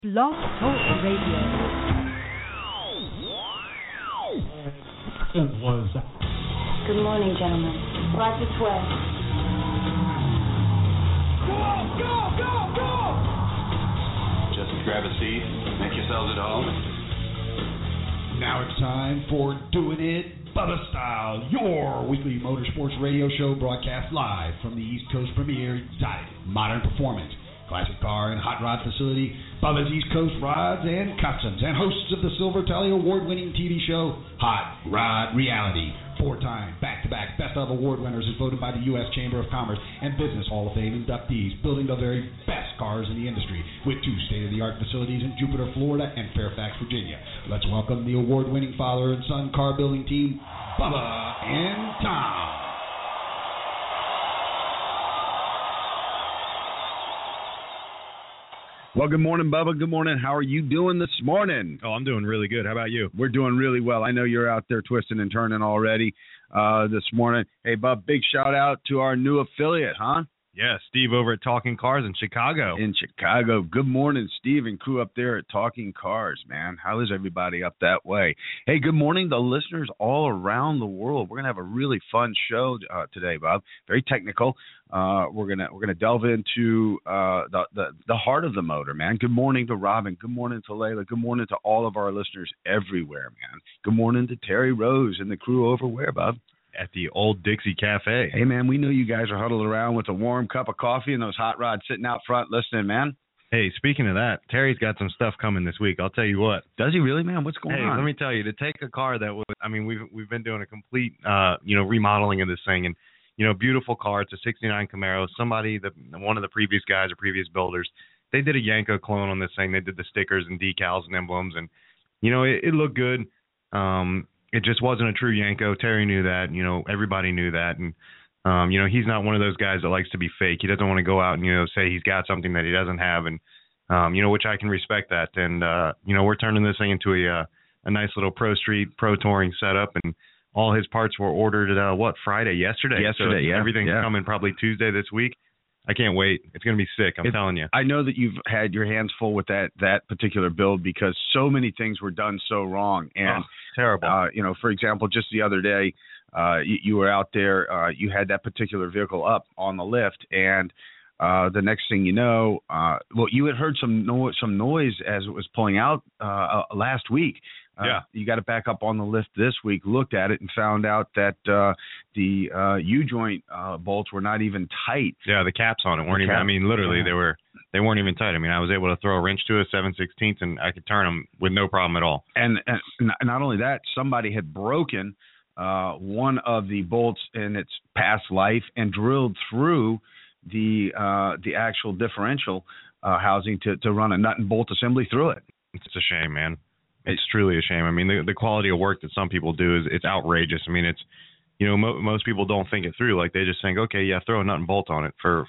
Blog Talk Radio. It was. Good morning, gentlemen. Right this way. Go! Just grab a seat, make yourselves at home. Now it's time for Doing It Bubba Style, your weekly motorsports radio show broadcast live from the East Coast premier Exotic Modern Performance classic car and hot rod facility, Bubba's East Coast Rods and Customs, and hosts of the Silver Tally award-winning TV show Hot Rod Reality. Four-time, back-to-back Best of Award winners as voted by the U.S. Chamber of Commerce and Business Hall of Fame inductees, building the very best cars in the industry with two state-of-the-art facilities in Jupiter, Florida and Fairfax, Virginia. Let's welcome the award-winning father and son car building team, Bubba and Tom. Well, good morning, Bubba. Good morning. How are you doing this morning? Oh, I'm doing really good. How about you? We're doing really well. I know you're out there twisting and turning already this morning. Hey, Bub, big shout out to our new affiliate, huh? Yeah, Steve over at Talking Cars in Chicago. In Chicago. Good morning, Steve and crew up there at Talking Cars, man. How is everybody up that way? Hey, good morning to listeners all around the world. We're gonna have a really fun show today, Bob. Very technical. We're gonna delve into the heart of the motor, man. Good morning to Robin. Good morning to Layla. Good morning to all of our listeners everywhere, man. Good morning to Terry Rose and the crew over where, Bob? At the Old Dixie Cafe. Hey, man, we know you guys are huddled around with a warm cup of coffee and those hot rods sitting out front listening, man. Hey, speaking of that, Terry's got some stuff coming this week. I'll tell you what. Does he really, man? What's going on? Hey, let me tell you, to take a car that was, I mean, we've been doing a complete, remodeling of this thing, and, beautiful car. It's a 69 Camaro. One of the previous guys or previous builders, they did a Yanko clone on this thing. They did the stickers and decals and emblems, and, it looked good. It just wasn't a true Yanko. Terry knew that. Everybody knew that. And, he's not one of those guys that likes to be fake. He doesn't want to go out and, say he's got something that he doesn't have. And, which I can respect that. And, we're turning this thing into a nice little pro street, pro touring setup. And all his parts were ordered Friday? Yesterday. Yesterday, so yeah. Everything's coming probably Tuesday this week. I can't wait. It's going to be sick. I'm telling you. I know that you've had your hands full with that particular build because so many things were done so wrong. And terrible. For example, just the other day, you were out there. You had that particular vehicle up on the lift, and the next thing you know, you had heard some noise as it was pulling out last week. You got it back up on the lift this week, looked at it, and found out that the U-joint bolts were not even tight. Yeah, the caps on it weren't even, literally, they weren't even tight. I was able to throw a wrench to a 7/16, and I could turn them with no problem at all. And not only that, somebody had broken one of the bolts in its past life and drilled through the actual differential housing to run a nut and bolt assembly through it. It's a shame, man. It's truly a shame. The quality of work that some people do it's outrageous. It's, most people don't think it through. Like, they just think, okay, yeah, throw a nut and bolt on it for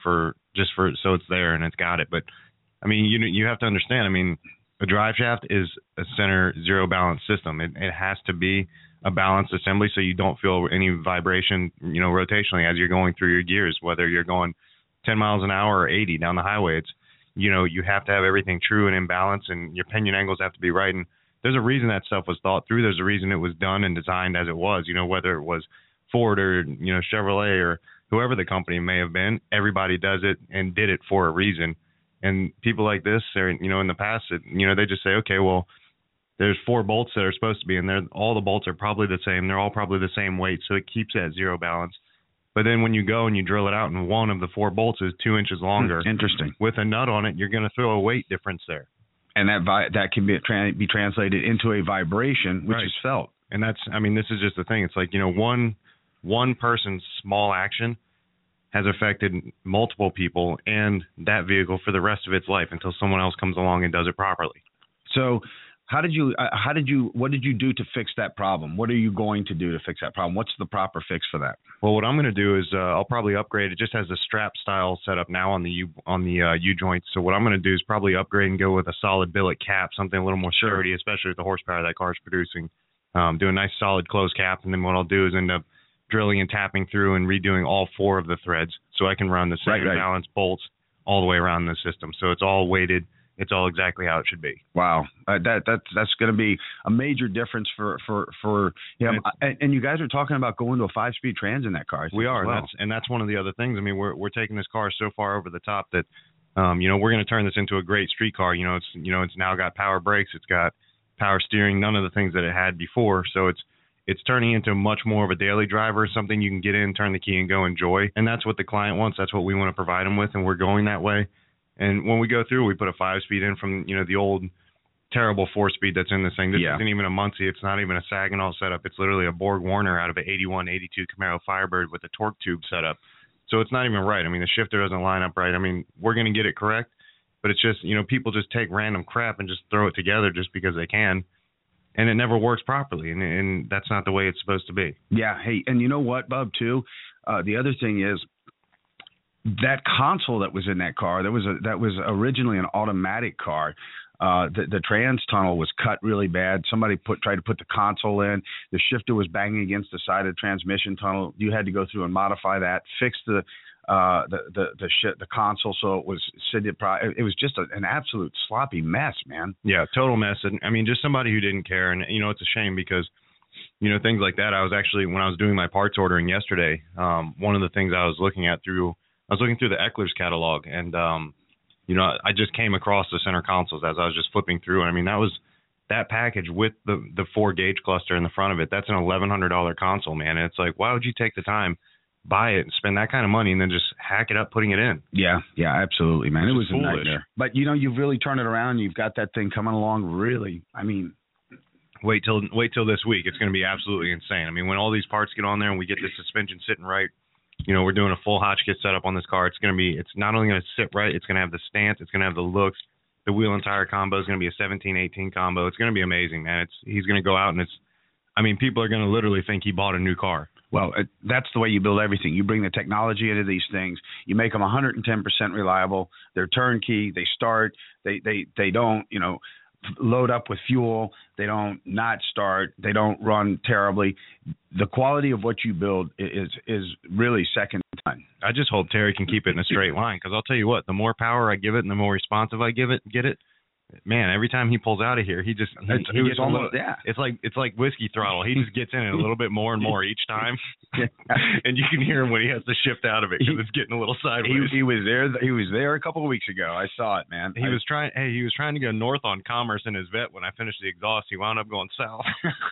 so it's there and it's got it. But you have to understand. A drive shaft is a center zero balance system. It has to be a balanced assembly so you don't feel any vibration, rotationally as you're going through your gears, whether you're going 10 miles an hour or 80 down the highway. It's, you have to have everything true and in balance, and your pinion angles have to be right. And there's a reason that stuff was thought through. There's a reason it was done and designed as it was, whether it was Ford or, Chevrolet or whoever the company may have been. Everybody does it and did it for a reason. And people like this, in the past, they just say, okay, well, there's 4 bolts that are supposed to be in there. All the bolts are probably the same. They're all probably the same weight, so it keeps that zero balance. But then when you go and you drill it out and one of the 4 bolts is 2 inches longer. Interesting. With a nut on it, you're going to throw a weight difference there. And that can be translated into a vibration, which is felt. And that's, this is just the thing. It's like, one person's small action has affected multiple people and that vehicle for the rest of its life until someone else comes along and does it properly. So what did you do to fix that problem? What are you going to do to fix that problem? What's the proper fix for that? Well, what I'm going to do is I'll probably upgrade. It just has the strap style setup now on the U joints. So what I'm going to do is probably upgrade and go with a solid billet cap, something a little more sturdy, especially with the horsepower that car's producing. Do a nice solid closed cap, and then what I'll do is end up drilling and tapping through and redoing all 4 of the threads so I can run the center balance bolts all the way around the system. So it's all weighted it's all exactly how it should be. Wow, that's going to be a major difference for him. And you guys are talking about going to a 5-speed trans in that car. We are, well. and that's one of the other things. I mean, we're taking this car so far over the top that we're going to turn this into a great street car. It's now got power brakes, it's got power steering, none of the things that it had before. So it's turning into much more of a daily driver, something you can get in, turn the key, and go enjoy. And that's what the client wants. That's what we want to provide them with, and we're going that way. And when we go through, we put a 5-speed in from the old terrible 4-speed that's in this thing. This isn't even a Muncie. It's not even a Saginaw setup. It's literally a Borg Warner out of an 81, 82 Camaro Firebird with a torque tube setup. So it's not even right. I mean, the shifter doesn't line up right. I mean, we're going to get it correct, but it's just, people just take random crap and just throw it together just because they can, and it never works properly, and that's not the way it's supposed to be. Yeah, hey, and you know what, Bub, too? The other thing is that console that was in that car, that was originally an automatic car. The trans tunnel was cut really bad. Somebody tried to put the console in. The shifter was banging against the side of the transmission tunnel. You had to go through and modify that, fix the console so it was it was just an absolute sloppy mess, man. Yeah, total mess. And I mean, just somebody who didn't care. And it's a shame because things like that. I was actually, when I was doing my parts ordering yesterday, one of the things I was looking through the Eckler's catalog, and I just came across the center consoles as I was just flipping through. And I mean, that package with the 4-gauge cluster in the front of it, that's an $1,100 console, man. And it's like, why would you take the time, buy it, and spend that kind of money, and then just hack it up putting it in? Yeah, absolutely, man. It was a foolish nightmare. But you've really turned it around. You've got that thing coming along. Really, I mean, wait till this week. It's going to be absolutely insane. I mean, when all these parts get on there and we get the suspension sitting right, we're doing a full Hotchkiss setup on this car. It's not only going to sit right, it's going to have the stance, it's going to have the looks. The wheel and tire combo is going to be a 17-18 combo. It's going to be amazing, man. He's going to go out and people are going to literally think he bought a new car. Well, that's the way you build everything. You bring the technology into these things. You make them 110% reliable. They're turnkey. They start. They don't, load up with fuel. They don't not start. They don't run terribly. The quality of what you build is really second to none. I just hope Terry can keep it in a straight line, because I'll tell you what, the more power I give it and the more responsive I get it, man, every time he pulls out of here, he gets almost, it's like whiskey throttle. He just gets in it a little bit more and more each time, and you can hear him when he has to shift out of it because it's getting a little sideways. He was there a couple of weeks ago. I saw it, man. He was trying to go north on Commerce in his vet. When I finished the exhaust, he wound up going south.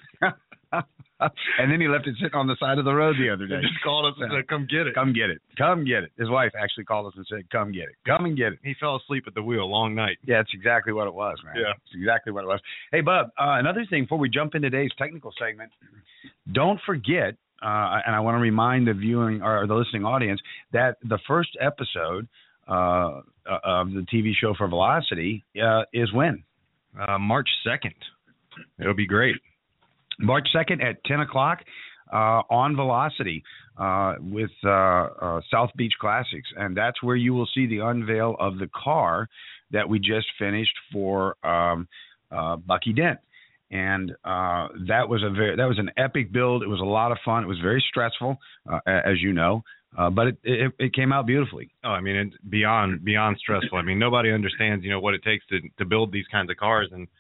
And then he left it sitting on the side of the road the other day. He just called us and said, "Come get it. Come get it. Come get it." His wife actually called us and said, "Come get it. Come and get it." He fell asleep at the wheel. Long night. Yeah, it's exactly what it was, man. Yeah. It's exactly what it was. Hey, Bub, another thing before we jump into today's technical segment, don't forget, and I want to remind the viewing or the listening audience that the first episode of the TV show for Velocity is when? March 2nd. It'll be great. March 2nd at 10 o'clock on Velocity with South Beach Classics. And that's where you will see the unveil of the car that we just finished for Bucky Dent. And that was an epic build. It was a lot of fun. It was very stressful, as you know. But it came out beautifully. Oh, I mean, it's beyond stressful. I mean, nobody understands, what it takes to build these kinds of cars, and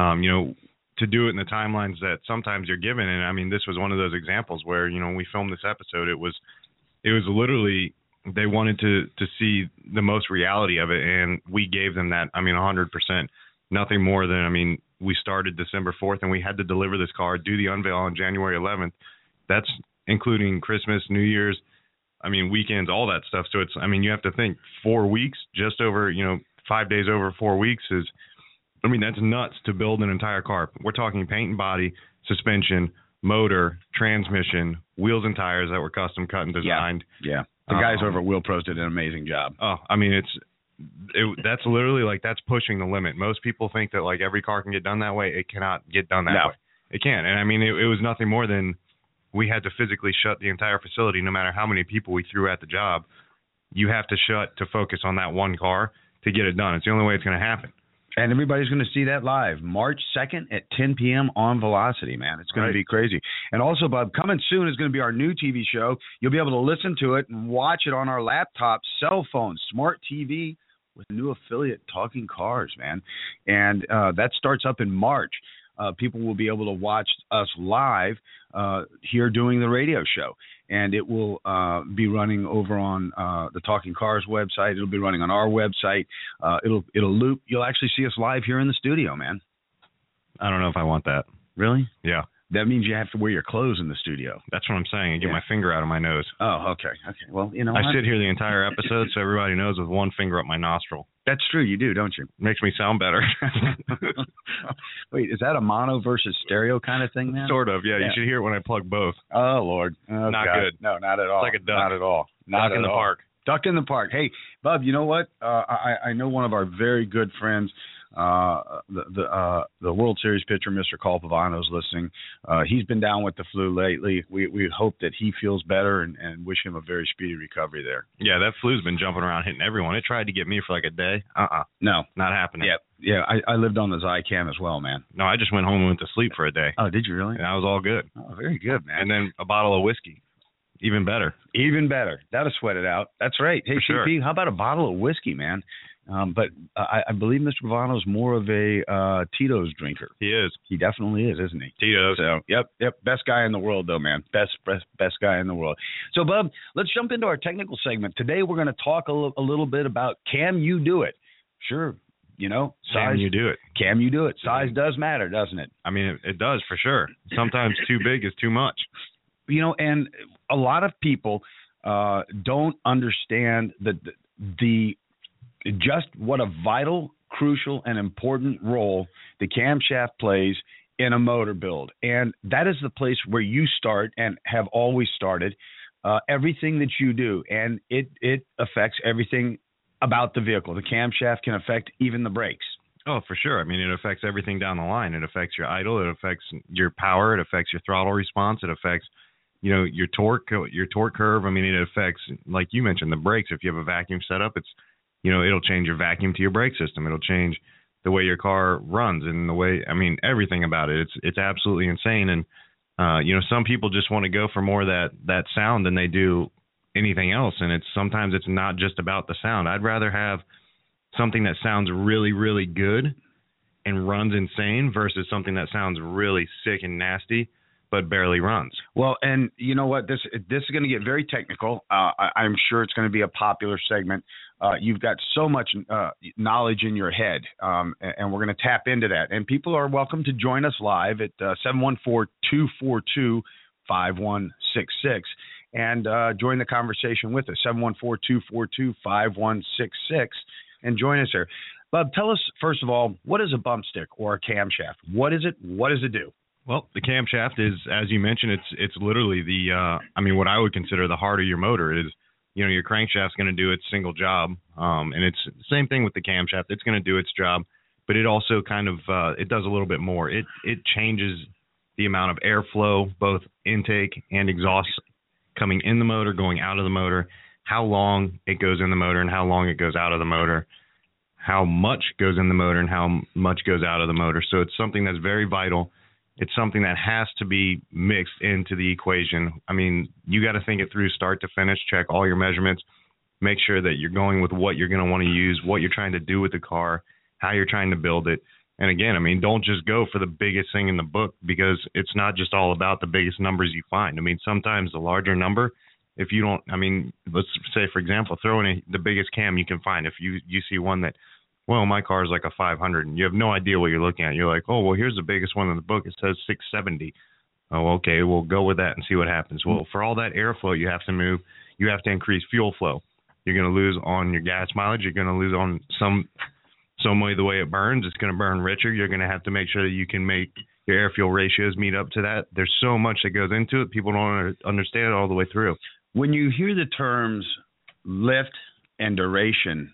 to do it in the timelines that sometimes you're given. And I mean, this was one of those examples where, when we filmed this episode, it was literally, they wanted to see the most reality of it, and we gave them that. I mean, 100%, nothing more than, I mean, we started December 4th and we had to deliver this car, do the unveil on January 11th. That's including Christmas, New Year's, I mean, weekends, all that stuff. So you have to think 4 weeks, just over, 5 days over 4 weeks that's nuts to build an entire car. We're talking paint and body, suspension, motor, transmission, wheels and tires that were custom cut and designed. Yeah. The guys over at Wheel Pros did an amazing job. Oh, I mean, that's literally that's pushing the limit. Most people think that every car can get done that way. It cannot get done that way. It can't. And I mean, it was nothing more than we had to physically shut the entire facility, no matter how many people we threw at the job. You have to shut to focus on that one car to get it done. It's the only way it's going to happen. And everybody's going to see that live March 2nd at 10 p.m. on Velocity, man. It's going to be crazy. And also, Bob, coming soon is going to be our new TV show. You'll be able to listen to it and watch it on our laptops, cell phones, smart TV, with a new affiliate, Talking Cars, man. And that starts up in March. People will be able to watch us live here doing the radio show. And it will be running over on the Talking Cars website. It'll be running on our website. It'll loop. You'll actually see us live here in the studio, man. I don't know if I want that. Really? Yeah. That means you have to wear your clothes in the studio. That's what I'm saying. I get my finger out of my nose. Oh, okay. Okay. Well, you know I sit here the entire episode so everybody knows with one finger up my nostril. That's true. You do, don't you? Makes me sound better. Wait, is that a mono versus stereo kind of thing, man? Sort of, yeah. You should hear it when I plug both. Oh, Lord. Oh, not God. good. No, not at all. It's like a duck. Not at all. Not duck in the park. Duck in the park. Hey, Bub, you know what? I know one of our very good friends, the World Series pitcher, Mr. Carl Pavano's listening. He's been down with the flu lately. We hope that he feels better and wish him a very speedy recovery there. Yeah, that flu's been jumping around hitting everyone. It tried to get me for like a day. No. Not happening. Yeah. I lived on the Zycam as well, man. No, I just went home and went to sleep for a day. Oh, did you really? And I was all good. Oh, very good, man. And then a bottle of whiskey. Even better. Even better. That'll sweat it out. That's right. Hey, for CP, sure. How about a bottle of whiskey, man? But I believe Mr. Pavano's more of a Tito's drinker. He is. He definitely is, isn't he? Tito's. So, yep. Best guy in the world, though, man. Best guy in the world. So, Bub, let's jump into our technical segment. Today, we're going to talk a little bit about can you do it? Sure. You know, size. Can you do it? Can you do it? Size does matter, doesn't it? I mean, it does for sure. Sometimes too big is too much. You know, and a lot of people don't understand the just what a vital, crucial, and important role the camshaft plays in a motor build. And that is the place where you start and have always started everything that you do. And it affects everything about the vehicle. The camshaft can affect even the brakes. Oh, for sure. I mean, it affects everything down the line. It affects your idle. It affects your power. It affects your throttle response. It affects your torque curve. I mean, it affects, like you mentioned, the brakes. If you have a vacuum setup, it's, it'll change your vacuum to your brake system. It'll change the way your car runs and the way, I mean, everything about it. It's absolutely insane. And, some people just want to go for more of that sound than they do anything else. And sometimes it's not just about the sound. I'd rather have something that sounds really, really good and runs insane versus something that sounds really sick and nasty but barely runs. Well, and you know what? This is going to get very technical. I'm sure it's going to be a popular segment. You've got so much knowledge in your head, and we're going to tap into that. And people are welcome to join us live at 714-242-5166 and join the conversation with us, 714-242-5166, and join us there. Bub, tell us, first of all, what is a bump stick or a camshaft? What is it? What does it do? Well, the camshaft is, as you mentioned, it's literally what I would consider the heart of your motor. It is, your crankshaft's going to do its single job, and it's the same thing with the camshaft. It's going to do its job, but it also kind of it does a little bit more. It changes the amount of airflow, both intake and exhaust, coming in the motor, going out of the motor, how long it goes in the motor and how long it goes out of the motor, how much goes in the motor and how much goes out of the motor. So it's something that's very vital. It's something that has to be mixed into the equation. I mean, you got to think it through start to finish, check all your measurements, make sure that you're going with what you're going to want to use, what you're trying to do with the car, how you're trying to build it. And again, I mean, don't just go for the biggest thing in the book, because it's not just all about the biggest numbers you find. I mean, sometimes the larger number, if you don't, I mean, let's say, for example, throw in the biggest cam you can find. If you see one that, well, my car is like a 500, and you have no idea what you're looking at. You're like, oh, well, here's the biggest one in the book. It says 670. Oh, okay, we'll go with that and see what happens. Well, for all that airflow you have to move, you have to increase fuel flow. You're going to lose on your gas mileage. You're going to lose on some way the way it burns. It's going to burn richer. You're going to have to make sure that you can make your air-fuel ratios meet up to that. There's so much that goes into it. People don't understand it all the way through. When you hear the terms lift and duration,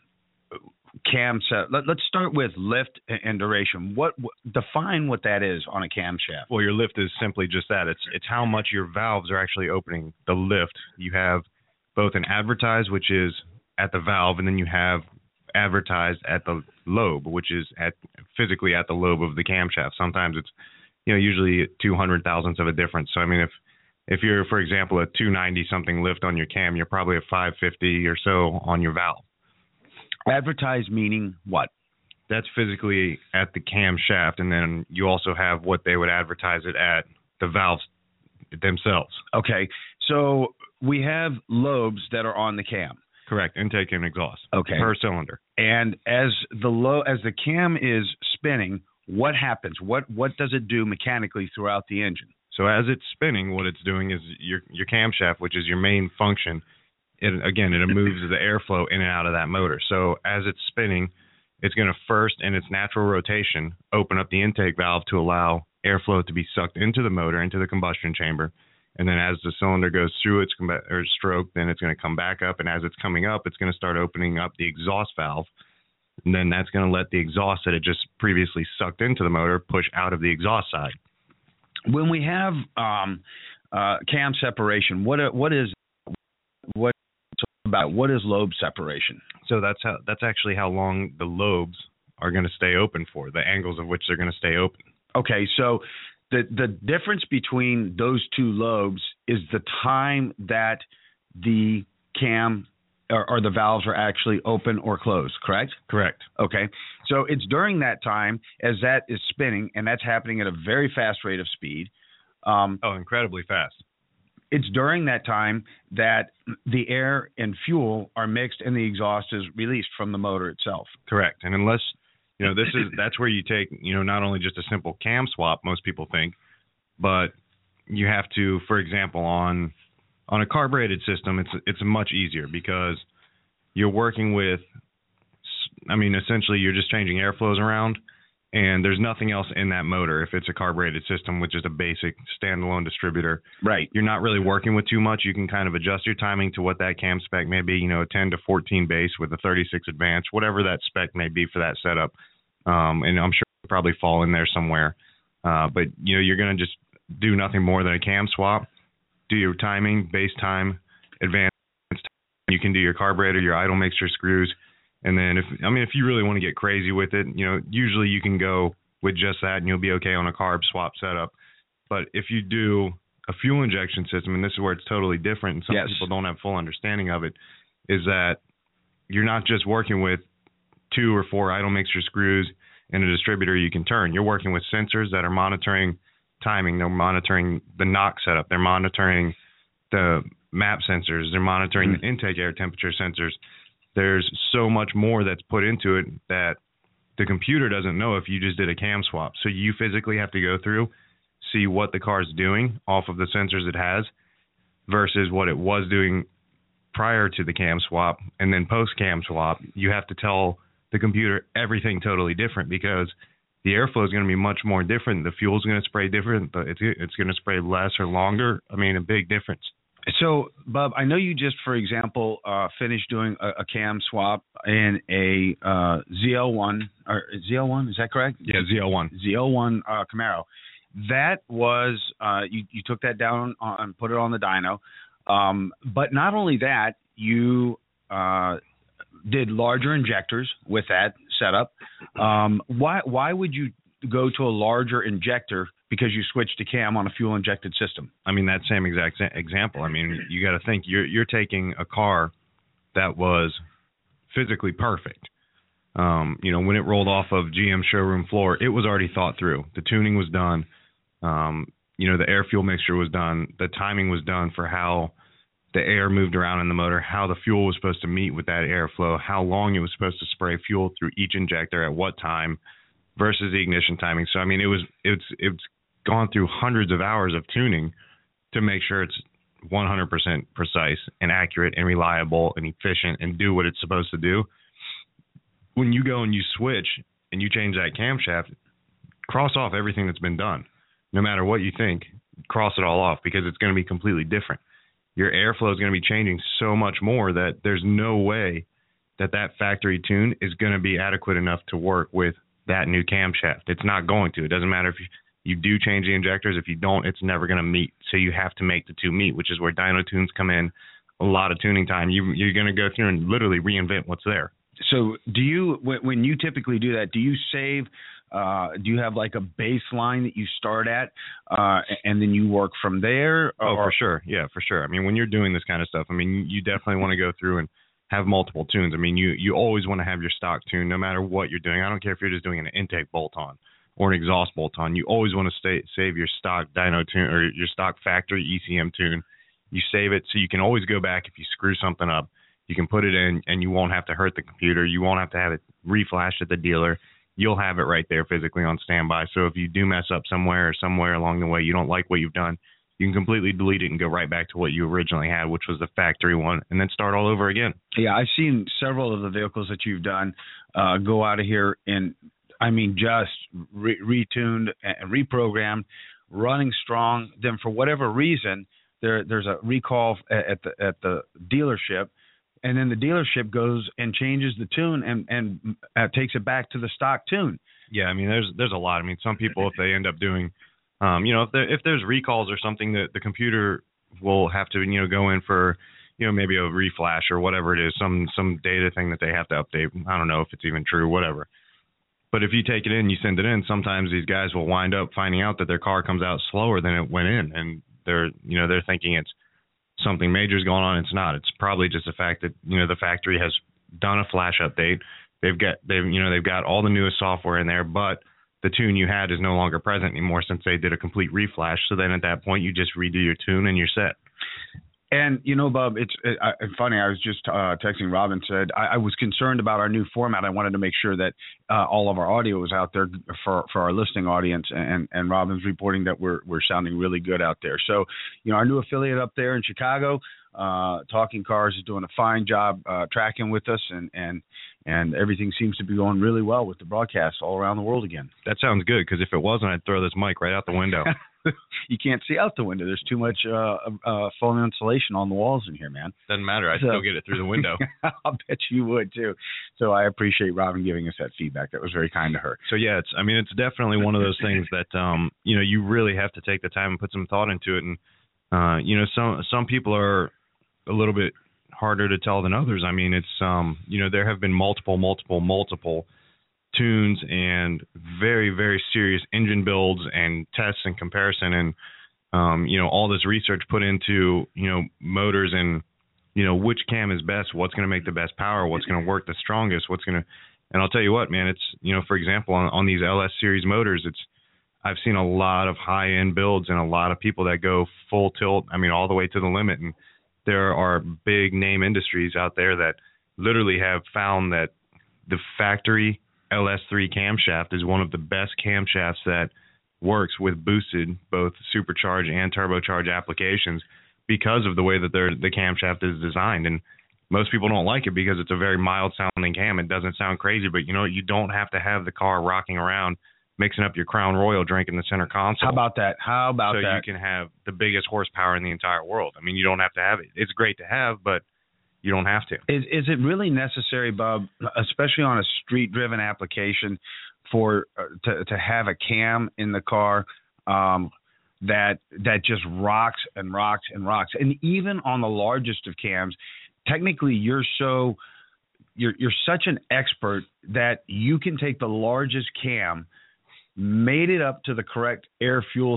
let's start with lift and duration. Define what that is on a camshaft? Well, your lift is simply just that. It's how much your valves are actually opening. The lift, you have both an advertised, which is at the valve, and then you have advertised at the lobe, which is physically at the lobe of the camshaft. Sometimes it's usually 200 thousandths of a difference. So I mean, if you're, for example, a 290 something lift on your cam, you're probably a 550 or so on your valve. Advertise meaning what? That's physically at the camshaft, and then you also have what they would advertise it at the valves themselves. Okay, so we have lobes that are on the cam. Correct, intake and exhaust. Okay. Per cylinder. And as the cam is spinning, what happens? What does it do mechanically throughout the engine? So as it's spinning, what it's doing is your camshaft, which is your main function, it moves the airflow in and out of that motor. So as it's spinning, it's going to first, in its natural rotation, open up the intake valve to allow airflow to be sucked into the motor, into the combustion chamber. And then as the cylinder goes through its stroke, then it's going to come back up. And as it's coming up, it's going to start opening up the exhaust valve. And then that's going to let the exhaust that it just previously sucked into the motor push out of the exhaust side. When we have cam separation, what is lobe separation? So that's actually how long the lobes are going to stay open for, the angles of which they're going to stay open. Okay, so the difference between those two lobes is the time that the cam or the valves are actually open or closed, correct? Correct. Okay, so it's during that time as that is spinning, and that's happening at a very fast rate of speed. Incredibly fast. It's during that time that the air and fuel are mixed and the exhaust is released from the motor itself. Correct. And unless, that's where you take, not only just a simple cam swap, most people think, but you have to, for example, on a carbureted system, it's much easier because you're working with, essentially you're just changing airflows around, and there's nothing else in that motor. If it's a carbureted system, which is a basic standalone distributor, right? You're not really working with too much. You can kind of adjust your timing to what that cam spec may be, a 10 to 14 base with a 36 advance, whatever that spec may be for that setup. And I'm sure it'll probably fall in there somewhere. But, you're going to just do nothing more than a cam swap, do your timing, base time, advanced time. You can do your carburetor, your idle mixture screws. And then if you really want to get crazy with it, usually you can go with just that and you'll be okay on a carb swap setup. But if you do a fuel injection system, and this is where it's totally different, and some people don't have full understanding of it, is that you're not just working with 2 or 4 idle mixture screws and a distributor you can turn. You're working with sensors that are monitoring timing. They're monitoring the knock setup. They're monitoring the map sensors. They're monitoring the intake air temperature sensors. There's so much more that's put into it that the computer doesn't know if you just did a cam swap. So you physically have to go through, see what the car's doing off of the sensors it has versus what it was doing prior to the cam swap, and then post-cam swap. You have to tell the computer everything totally different because the airflow is going to be much more different. The fuel is going to spray different, but it's going to spray less or longer. A big difference. So, Bub, I know you just, for example, finished doing a cam swap in a ZL1, or ZL1, is that correct? Yeah, ZL1. ZL1 Camaro. That was, you took that down and put it on the dyno. But not only that, you did larger injectors with that setup. Why would you go to a larger injector because you switched to cam on a fuel injected system? That same exact example. You got to think you're taking a car that was physically perfect. When it rolled off of GM showroom floor, it was already thought through. The tuning was done. The air fuel mixture was done. The timing was done for how the air moved around in the motor, how the fuel was supposed to meet with that airflow, how long it was supposed to spray fuel through each injector at what time versus the ignition timing. So it's gone through hundreds of hours of tuning to make sure it's 100% precise and accurate and reliable and efficient and do what it's supposed to do. When you go and you switch and you change that camshaft, cross off everything that's been done. No matter what you think, cross it all off because it's going to be completely different. Your airflow is going to be changing so much more that there's no way that factory tune is going to be adequate enough to work with that new camshaft. It's not going to. It doesn't matter if you do change the injectors. If you don't, it's never going to meet. So you have to make the two meet, which is where dyno tunes come in. A lot of tuning time. You're going to go through and literally reinvent what's there. So do you, when you typically do that, do you save, do you have like a baseline that you start at and then you work from there? For sure. Yeah, for sure. When you're doing this kind of stuff, you definitely want to go through and have multiple tunes. I mean, you always want to have your stock tune no matter what you're doing. I don't care if you're just doing an intake bolt-on or an exhaust bolt-on. You always want to save your stock dyno tune or your stock factory ECM tune. You save it so you can always go back if you screw something up. You can put it in, and you won't have to hurt the computer. You won't have to have it reflashed at the dealer. You'll have it right there physically on standby. So if you do mess up somewhere along the way, you don't like what you've done, you can completely delete it and go right back to what you originally had, which was the factory one, and then start all over again. Yeah, I've seen several of the vehicles that you've done go out of here and, I mean, just retuned and reprogrammed, running strong. Then for whatever reason, there's a recall at the dealership, and then the dealership goes and changes the tune and takes it back to the stock tune. Yeah, I mean, there's a lot. I mean, some people, if they end up doing, if there's recalls or something, that the computer will have to, go in for, maybe a reflash or whatever it is, some data thing that they have to update. I don't know if it's even true, whatever. But if you take it in, you send it in, sometimes these guys will wind up finding out that their car comes out slower than it went in, and they're thinking it's something major is going on. It's not. It's probably just the fact that the factory has done a flash update. They've got all the newest software in there, but the tune you had is no longer present anymore since they did a complete reflash. So then at that point, you just redo your tune and you're set. And, Bob, it's funny. I was just texting Rob and said I was concerned about our new format. I wanted to make sure that all of our audio was out there for our listening audience. And Robin's reporting that we're sounding really good out there. So, our new affiliate up there in Chicago, Talking Cars, is doing a fine job tracking with us. And everything seems to be going really well with the broadcasts all around the world again. That sounds good, because if it wasn't, I'd throw this mic right out the window. You can't see out the window. There's too much foam insulation on the walls in here, man. Doesn't matter. I'd still get it through the window. I'll bet you would, too. So I appreciate Robin giving us that feedback. That was very kind to her. So, yeah, it's definitely one of those things that, you really have to take the time and put some thought into it. And, some people are a little bit harder to tell than others. I mean, it's, there have been multiple tunes and very, very serious engine builds and tests and comparison and, all this research put into, motors and, which cam is best, what's going to make the best power, what's going to work the strongest, and I'll tell you what, man, it's, for example, on these LS series motors, I've seen a lot of high end builds and a lot of people that go full tilt. I mean, all the way to the limit. And there are big name industries out there that literally have found that the factory LS3 camshaft is one of the best camshafts that works with boosted, both supercharged and turbocharged applications, because of the way that the camshaft is designed. And most people don't like it because it's a very mild sounding cam. It doesn't sound crazy, but you don't have to have the car rocking around, mixing up your Crown Royal drink in the center console. How about that? So you can have the biggest horsepower in the entire world. I mean, you don't have to have it. It's great to have, but you don't have to. Is it really necessary, Bob, especially on a street-driven application, to have a cam in the car that just rocks and rocks and rocks? And even on the largest of cams, technically you're such an expert that you can take the largest cam, made it up to the correct air fuel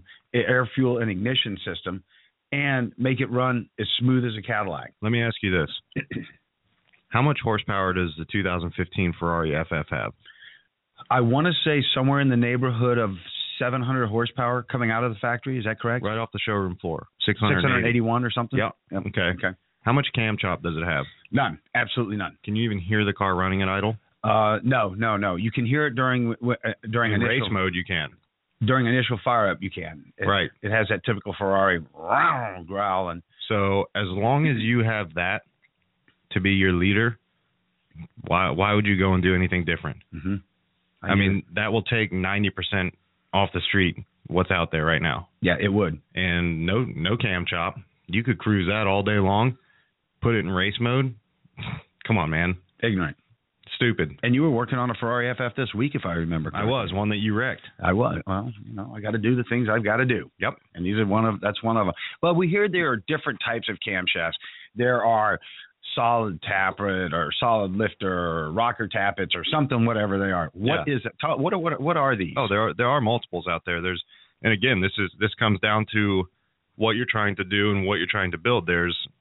and ignition system, and make it run as smooth as a Cadillac. Let me ask you this. How much horsepower does the 2015 Ferrari FF have? I want to say somewhere in the neighborhood of 700 horsepower coming out of the factory. Is that correct? Right off the showroom floor. 681 or something? Yep. Okay. How much cam chop does it have? None. Absolutely none. Can you even hear the car running at idle? No. You can hear it during in race mode. You can. During initial fire up, you can. Right. It has that typical Ferrari growl. And so as long as you have that to be your leader, why would you go and do anything different? Mm-hmm. I mean, that will take 90% off the street, what's out there right now. Yeah, it would. And no cam chop. You could cruise that all day long, put it in race mode. Come on, man. Ignorant. Stupid. And you were working on a Ferrari FF this week, if I remember correctly. I was, one that you wrecked. I was. Well, I got to do the things I've got to do. Yep. And that's one of them. Well, we hear there are different types of camshafts. There are solid tappet or solid lifter or rocker tappets or something, whatever they are. What is it? What are these? Oh, there are multiples out there. And again, this comes down to what you're trying to do and what you're trying to build. There's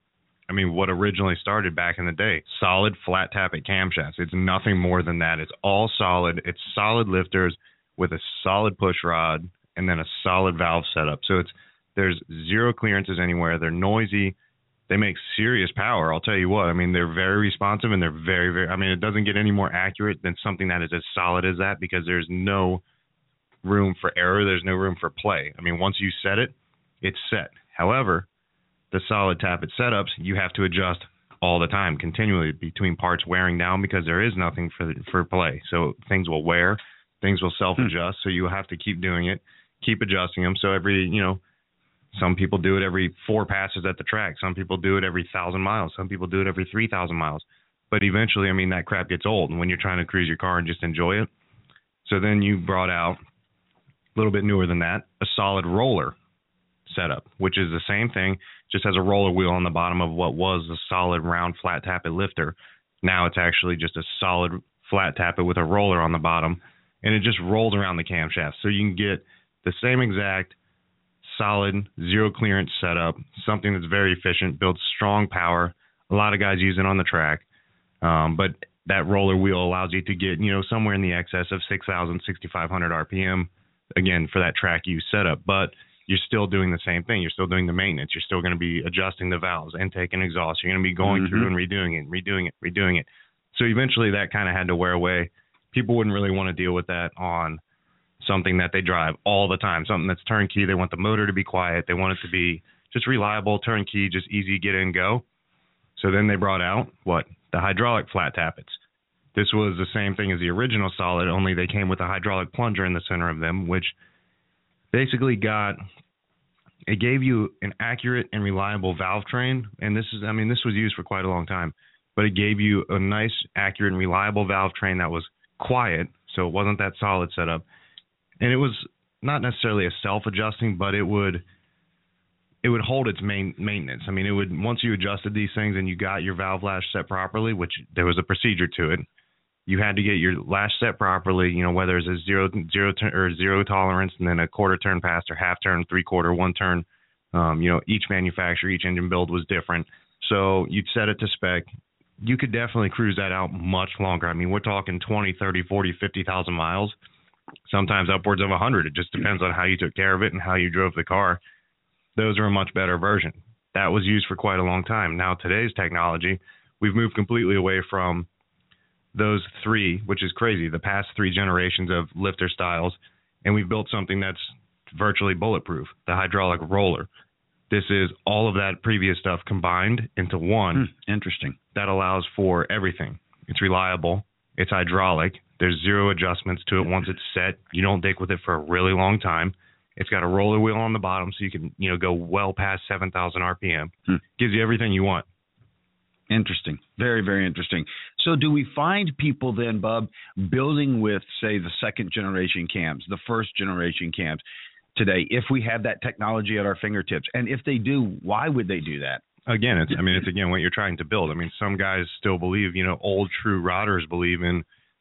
I mean, what originally started back in the day, solid flat tappet camshafts. It's nothing more than that. It's all solid. It's solid lifters with a solid push rod and then a solid valve setup. So there's zero clearances anywhere. They're noisy. They make serious power. I'll tell you what. I mean, they're very responsive and they're very, very. I mean, it doesn't get any more accurate than something that is as solid as that because there's no room for error. There's no room for play. I mean, once you set it, it's set. However, the solid tappet setups, you have to adjust all the time, continually between parts wearing down because there is nothing for play. So things will wear, things will self-adjust. So you have to keep doing it, keep adjusting them. So every, some people do it every 4 passes at the track. Some people do it every 1,000 miles. Some people do it every 3,000 miles. But eventually, I mean, that crap gets old when you're trying to cruise your car and just enjoy it. So then you brought out, a little bit newer than that, a solid roller setup, which is the same thing, just has a roller wheel on the bottom of what was a solid round flat tappet lifter. Now it's actually just a solid flat tappet with a roller on the bottom, and it just rolls around the camshaft. So you can get the same exact solid zero clearance setup, something that's very efficient, builds strong power. A lot of guys use it on the track, but that roller wheel allows you to get somewhere in the excess of 6,000, 6,500 RPM, again, for that track use setup. But you're still doing the same thing. You're still doing the maintenance. You're still going to be adjusting the valves, intake and exhaust. You're going to be going through and redoing it. So eventually that kind of had to wear away. People wouldn't really want to deal with that on something that they drive all the time, something that's turnkey. They want the motor to be quiet. They want it to be just reliable, turnkey, just easy, get in, go. So then they brought out, the hydraulic flat tappets. This was the same thing as the original solid, only they came with a hydraulic plunger in the center of them, which basically it gave you an accurate and reliable valve train. And this was used for quite a long time, but it gave you a nice, accurate and reliable valve train that was quiet. So it wasn't that solid setup. And it was not necessarily a self-adjusting, but it would hold its maintenance. I mean, once you adjusted these things and you got your valve lash set properly, which there was a procedure to it, you had to get your lash set properly, whether it's a zero tolerance and then a quarter turn pass or half turn, 3/4, 1 turn. Each manufacturer, each engine build was different. So you'd set it to spec. You could definitely cruise that out much longer. I mean, we're talking 20, 30, 40, 50,000 miles, sometimes upwards of 100. It just depends on how you took care of it and how you drove the car. Those are a much better version. That was used for quite a long time. Now, today's technology, we've moved completely away from those three, which is crazy, the past 3 generations of lifter styles, and we've built something that's virtually bulletproof, the hydraulic roller. This is all of that previous stuff combined into one. Interesting. That allows for everything. It's reliable. It's hydraulic. There's zero adjustments to it once it's set. You don't dick with it for a really long time. It's got a roller wheel on the bottom so you can, go well past 7,000 RPM. Gives you everything you want. Interesting. Very, very interesting. So do we find people then, Bub, building with, say, the second generation cams, the first generation cams today, if we have that technology at our fingertips? And if they do, why would they do that? Again, it's again what you're trying to build. I mean, some guys still believe, old true rodders believe in,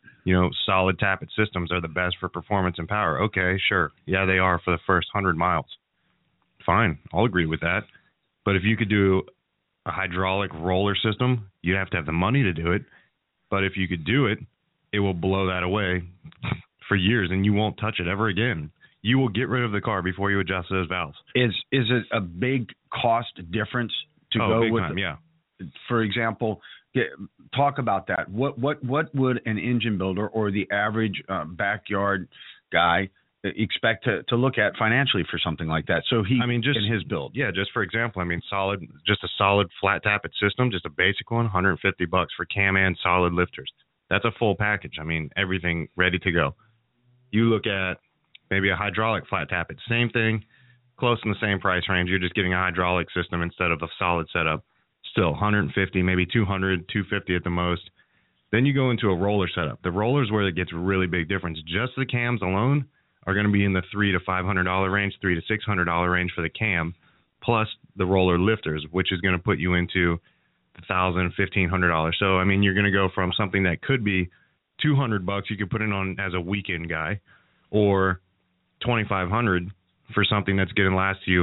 solid tappet systems are the best for performance and power. Okay, sure. Yeah, they are for the first 100 miles. Fine. I'll agree with that. But if you could do a hydraulic roller system, you'd have to have the money to do it. But if you could do it, it will blow that away for years and you won't touch it ever again. You will get rid of the car before you adjust those valves. Is it a big cost difference to go big with? Time, yeah. For example, talk about that. What would an engine builder or the average backyard guy expect to look at financially for something like that? So just in his build. Yeah, just for example, just a solid flat tappet system, just a basic one, $150 for cam and solid lifters. That's a full package. Everything ready to go. You look at maybe a hydraulic flat tappet, same thing, close in the same price range. You're just getting a hydraulic system instead of a solid setup. Still 150, maybe 200, 250 at the most. Then you go into a roller setup. The roller's where it gets a really big difference. Just the cams alone are going to be in the $300 to $500 range, $300 to $600 range for the cam, plus the roller lifters, which is going to put you into $1,000, $1,500. So, you're going to go from something that could be $200 you could put it on as a weekend guy, or $2,500 for something that's going to last you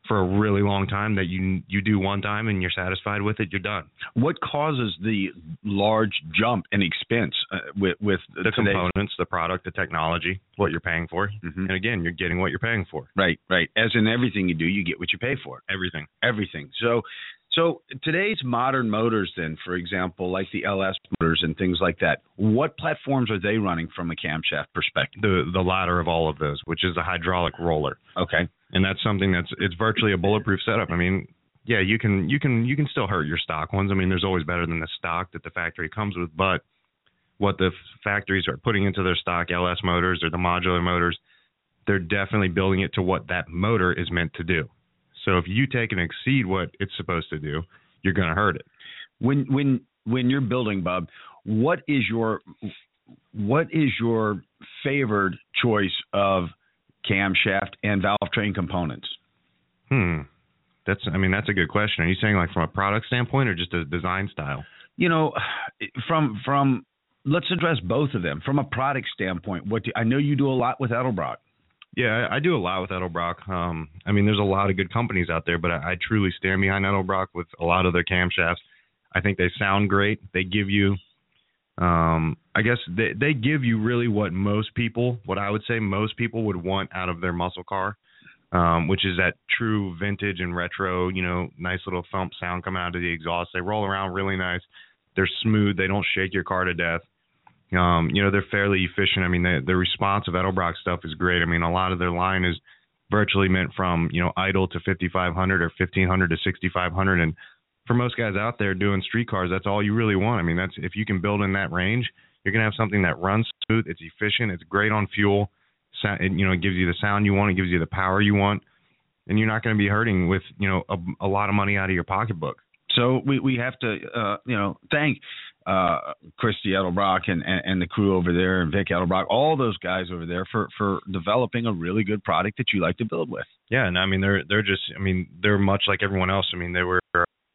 for a really long time that you do one time and you're satisfied with it, you're done. What causes the large jump in expense with the components, the product, the technology, what you're paying for? Mm-hmm. And again, you're getting what you're paying for. Right. As in everything you do, you get what you pay for. Everything. So today's modern motors, then, for example, like the LS motors and things like that, what platforms are they running from a camshaft perspective? The latter of all of those, which is the hydraulic roller. Okay. And that's something it's virtually a bulletproof setup. I mean, yeah, you can still hurt your stock ones. I mean, there's always better than the stock that the factory comes with, but what the factories are putting into their stock LS motors or the modular motors, they're definitely building it to what that motor is meant to do. So if you take and exceed what it's supposed to do, you're going to hurt it. When you're building, Bob, what is your favored choice of camshaft and valve train components? That's a good question. Are you saying like from a product standpoint or just a design style? You know, from let's address both of them. From a product standpoint, I know you do a lot with Edelbrock. Yeah, I do a lot with Edelbrock. I mean, there's a lot of good companies out there, but I truly stand behind Edelbrock with a lot of their camshafts. I think they sound great. They give you, I guess they give you really what I would say most people would want out of their muscle car, which is that true vintage and retro, nice little thump sound coming out of the exhaust. They roll around really nice. They're smooth. They don't shake your car to death. They're fairly efficient. I mean, the response of Edelbrock stuff is great. I mean, a lot of their line is virtually meant from, idle to 5,500 or 1,500 to 6,500. And for most guys out there doing street cars, that's all you really want. I mean, if you can build in that range, you're going to have something that runs smooth. It's efficient. It's great on fuel. It gives you the sound you want. It gives you the power you want. And you're not going to be hurting with, a lot of money out of your pocketbook. So we have to, thank Christy Edelbrock and the crew over there, and Vic Edelbrock, all those guys over there for developing a really good product that you like to build with. Yeah, and I mean they're much like everyone else. I mean they were,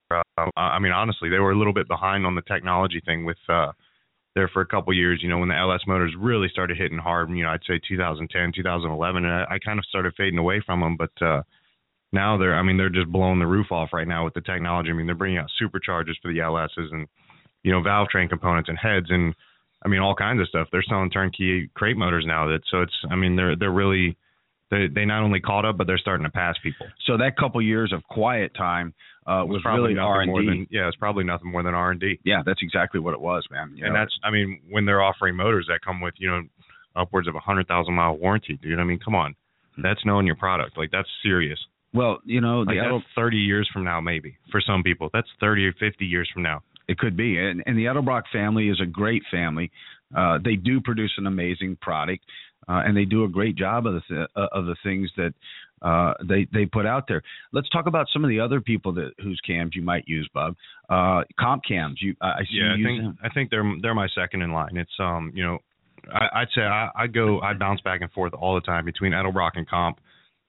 honestly they were a little bit behind on the technology thing with there for a couple years. When the LS motors really started hitting hard, I'd say 2010, 2011, and I kind of started fading away from them, but. Now they're just blowing the roof off right now with the technology. I mean, they're bringing out superchargers for the LSs and, valve train components and heads and, all kinds of stuff. They're selling turnkey crate motors now. They're really, they not only caught up, but they're starting to pass people. So that couple years of quiet time was really R&D. It's probably nothing more than R&D. Yeah, that's exactly what it was, man. When they're offering motors that come with, upwards of 100,000-mile warranty, dude. I mean, come on. That's knowing your product. Like, that's serious. Well, that's 30 years from now, maybe for some people. That's 30 or 50 years from now. It could be. And the Edelbrock family is a great family. They do produce an amazing product, and they do a great job of the things that they put out there. Let's talk about some of the other people whose cams you might use, Bob. Comp cams. I think they're my second in line. It's I'd say I bounce back and forth all the time between Edelbrock and Comp.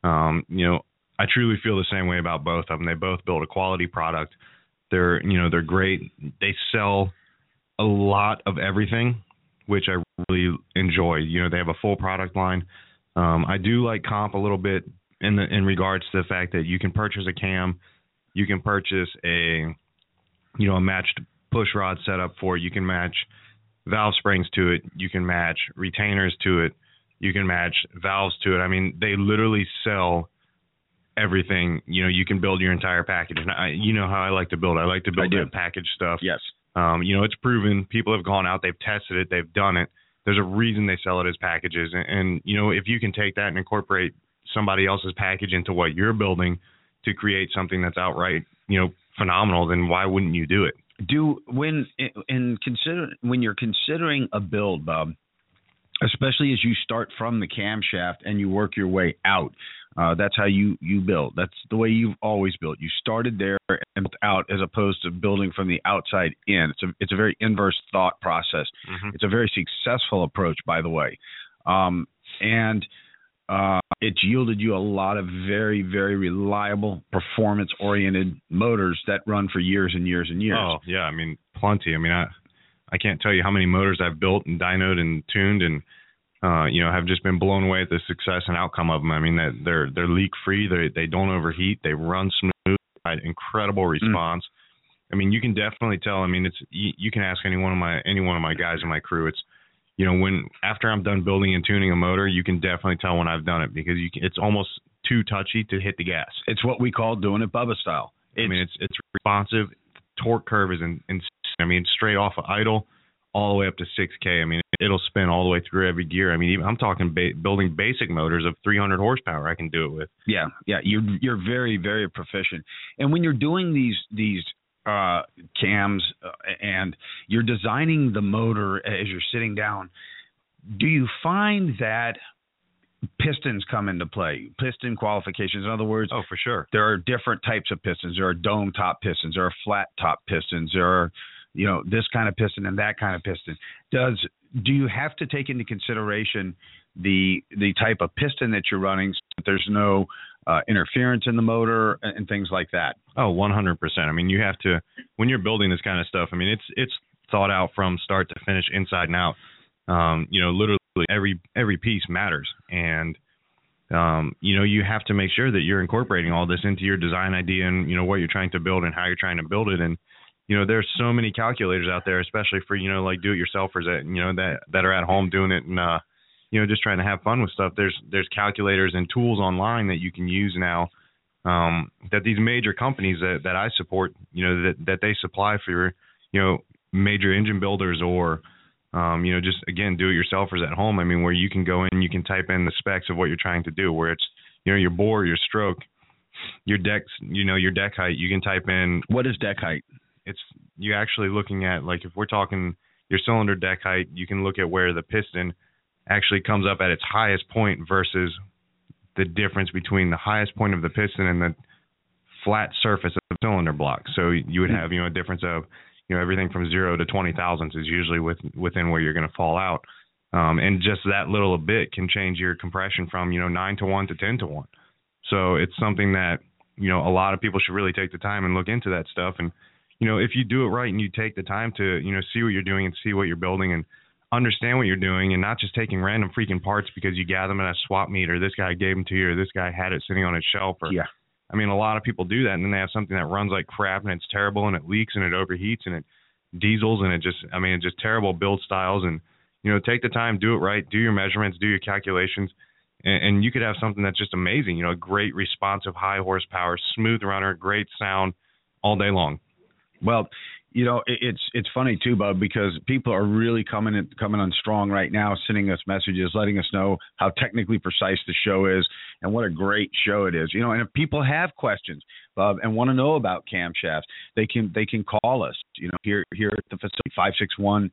I truly feel the same way about both of them. They both build a quality product. They're great. They sell a lot of everything, which I really enjoy. They have a full product line. I do like Comp a little bit in regards to the fact that you can purchase a cam, you can purchase a matched push rod setup for it. You can match valve springs to it. You can match retainers to it. You can match valves to it. I mean, they literally sell everything. You can build your entire package. And how I like to build. I like to build that package stuff. Yes. It's proven. People have gone out, they've tested it, they've done it. There's a reason they sell it as packages. And if you can take that and incorporate somebody else's package into what you're building to create something that's outright, phenomenal, then why wouldn't you do it? When you're considering a build, Bob, especially as you start from the camshaft and you work your way out, that's how you build. That's the way you've always built. You started there and built out as opposed to building from the outside in. It's a very inverse thought process. Mm-hmm. It's a very successful approach, by the way. And it's yielded you a lot of very, very reliable, performance-oriented motors that run for years and years and years. Oh, yeah. Plenty. I can't tell you how many motors I've built and dynoed and tuned, and have just been blown away at the success and outcome of them. I mean, that they're leak free. They don't overheat. They run smooth. Incredible response. I mean, you can definitely tell. I mean, you can ask any one of my guys in my crew. It's, when after I'm done building and tuning a motor, you can definitely tell when I've done it, because it's almost too touchy to hit the gas. It's what we call doing it Bubba style. It's responsive. The torque curve is insane. I mean, straight off of idle all the way up to 6K. I mean, it'll spin all the way through every gear. I mean, I'm talking building basic motors of 300 horsepower. I can do it with. Yeah. You're very, very proficient. And when you're doing these cams and you're designing the motor as you're sitting down, do you find that pistons come into play, piston qualifications? In other words, oh, for sure, there are different types of pistons. There are dome top pistons, there are flat top pistons, there are this kind of piston and that kind of piston. Do you have to take into consideration the type of piston that you're running so that there's no interference in the motor and things like that? Oh, 100%. I mean, you have to, when you're building this kind of stuff, I mean, it's thought out from start to finish, inside and out. Literally every piece matters. And, you have to make sure that you're incorporating all this into your design idea and, what you're trying to build and how you're trying to build it. And, there's so many calculators out there, especially for, like do-it-yourselfers that are at home doing it and, just trying to have fun with stuff. There's calculators and tools online that you can use now, that these major companies that I support, that they supply for, major engine builders or, just, again, do-it-yourselfers at home. I mean, where you can go in, you can type in the specs of what you're trying to do, where it's, your bore, your stroke, your decks, your deck height. You can type in. What is deck height? It's you actually looking at, like, if we're talking your cylinder deck height, you can look at where the piston actually comes up at its highest point versus the difference between the highest point of the piston and the flat surface of the cylinder block. So you would have, a difference of, everything from 0 to 20 thousandths is usually within where you're going to fall out. And just that little bit can change your compression from, 9 to 1 to 10 to 1. So it's something that, a lot of people should really take the time and look into that stuff. And, if you do it right and you take the time to, see what you're doing and see what you're building and understand what you're doing and not just taking random freaking parts because you gather them at a swap meet or this guy gave them to you or this guy had it sitting on his shelf. Or, yeah. I mean, a lot of people do that and then they have something that runs like crap and it's terrible and it leaks and it overheats and it diesels and it's just terrible build styles. And, take the time, do it right, do your measurements, do your calculations, and you could have something that's just amazing, a great responsive, high horsepower, smooth runner, great sound all day long. Well, it's funny too, Bub, because people are really coming on strong right now, sending us messages, letting us know how technically precise the show is and what a great show it is. And if people have questions, Bub, and want to know about camshafts, they can call us. Here at the facility,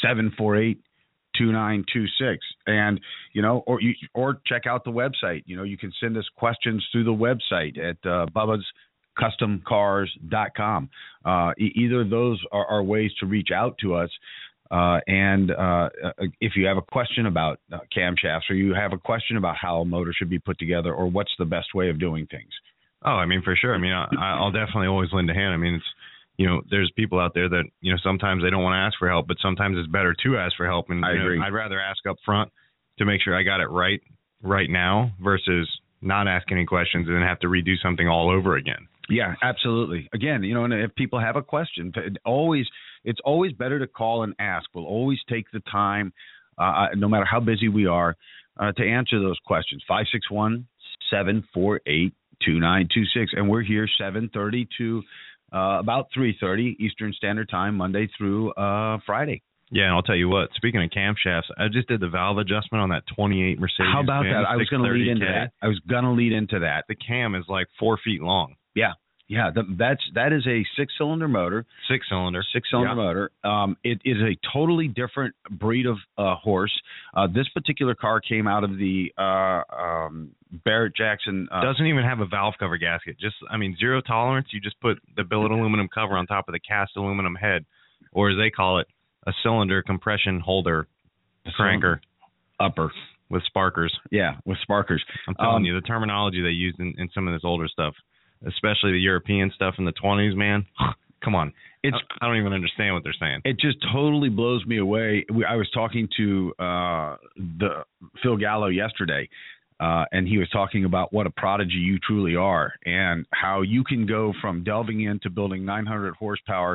561-748-2926, and or check out the website. You can send us questions through the website at Bubba's customcars.com. Either of those are ways to reach out to us. And if you have a question about camshafts or you have a question about how a motor should be put together or what's the best way of doing things. Oh, I mean, for sure. I mean, I'll definitely always lend a hand. I mean, it's, there's people out there that, sometimes they don't want to ask for help, but sometimes it's better to ask for help. And I agree. I'd rather ask up front to make sure I got it right now versus not ask any questions and then have to redo something all over again. Yeah, absolutely. Again, and if people have a question, it's always better to call and ask. We'll always take the time, no matter how busy we are, to answer those questions. 561-748-2926. And we're here 7:30 to about 3:30 Eastern Standard Time, Monday through Friday. Yeah, and I'll tell you what, speaking of camshafts, I just did the valve adjustment on that 28 Mercedes. How about that? I was going to lead into that. The cam is like 4 feet long. Yeah. Yeah, that is a six-cylinder motor. Six-cylinder motor. It is a totally different breed of horse. This particular car came out of the Barrett-Jackson. Doesn't even have a valve cover gasket. Zero tolerance. You just put the billet aluminum cover on top of the cast aluminum head, or as they call it, a cylinder compression holder cranker upper with sparkers. Yeah, with sparkers. I'm telling you, the terminology they used in some of this older stuff, especially the European stuff in the 20s, man. Come on. I don't even understand what they're saying. It just totally blows me away. I was talking to the Phil Gallo yesterday, and he was talking about what a prodigy you truly are, and how you can go from delving into building 900 horsepower,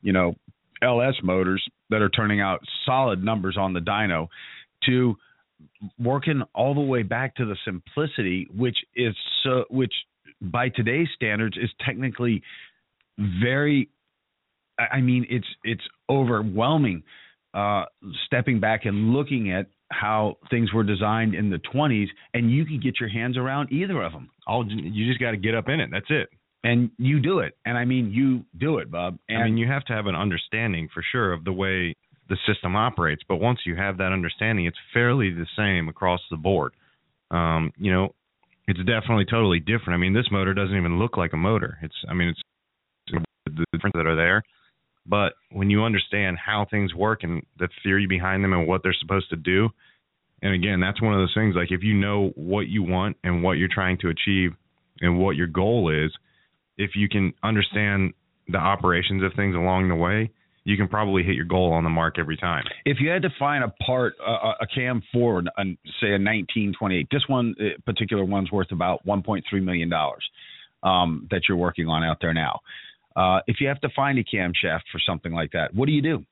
LS motors that are turning out solid numbers on the dyno, to working all the way back to the simplicity, which by today's standards is technically very, I mean, it's overwhelming, stepping back and looking at how things were designed in the 20s, and you can get your hands around either of them. You just got to get up in it. That's it. And you do it. And I mean, you do it, Bob. And I mean, you have to have an understanding for sure of the way the system operates. But once you have that understanding, it's fairly the same across the board. It's definitely totally different. I mean, this motor doesn't even look like a motor. It's the difference that are there. But when you understand how things work and the theory behind them and what they're supposed to do, and again, that's one of those things, like if you know what you want and what you're trying to achieve and what your goal is, if you can understand the operations of things along the way, you can probably hit your goal on the mark every time. If you had to find a part, a cam for, say, a 1928, this one particular one's worth about $1.3 million that you're working on out there now. If you have to find a camshaft for something like that, what do you do?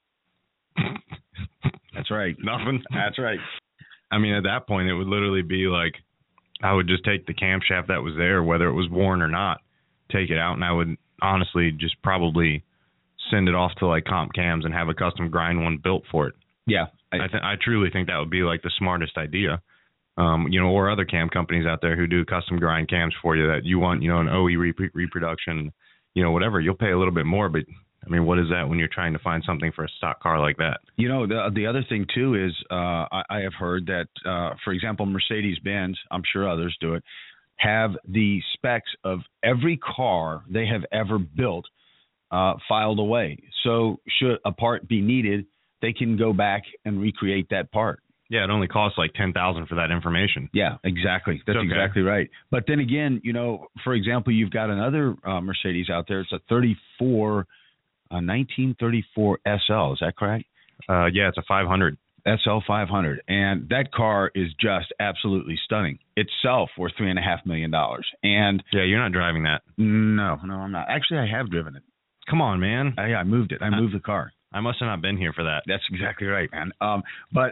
That's right. Nothing. That's right. I mean, at that point, it would literally be like I would just take the camshaft that was there, whether it was worn or not, take it out, and I would honestly just probably send it off to like Comp Cams and have a custom grind one built for it. Yeah. I truly think that would be like the smartest idea. Or other cam companies out there who do custom grind cams for you that you want, an OE reproduction, whatever. You'll pay a little bit more, but I mean, what is that when you're trying to find something for a stock car like that? The other thing too is I have heard that, for example, Mercedes-Benz, I'm sure others do it, have the specs of every car they have ever built filed away. So should a part be needed, they can go back and recreate that part. Yeah, it only costs like $10,000 for that information. Yeah, exactly. That's okay. Exactly right. But then again, for example, you've got another Mercedes out there. It's a 1934 SL. Is that correct? Yeah, it's a 500. SL 500, and that car is just absolutely stunning. Itself worth $3.5 million. And yeah, you're not driving that. No, I'm not. Actually, I have driven it. Come on, man. I moved it. I moved the car. I must have not been here for that. That's exactly right, man. But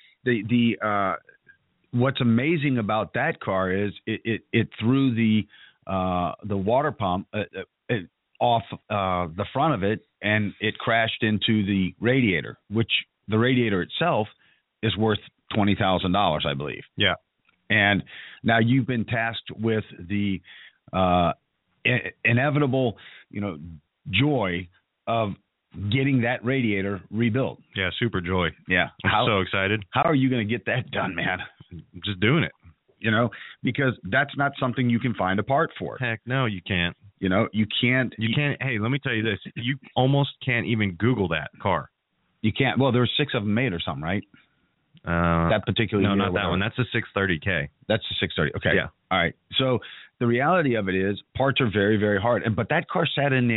what's amazing about that car is it threw the water pump off the front of it, and it crashed into the radiator, which the radiator itself is worth $20,000, I believe. Yeah. And now you've been tasked with the inevitable, joy of getting that radiator rebuilt. Yeah, super joy. Yeah. I'm so excited. How are you going to get that done, man? I'm just doing it. Because that's not something you can find a part for. Heck no, you can't. You can't. Hey, let me tell you this. You almost can't even Google that car. You can't. Well, there's 6 of them made or something, right? That particular No, year, not that one. That's a 630K. That's the 630. Okay. Yeah. All right. So the reality of it is parts are very, very hard. But that car sat in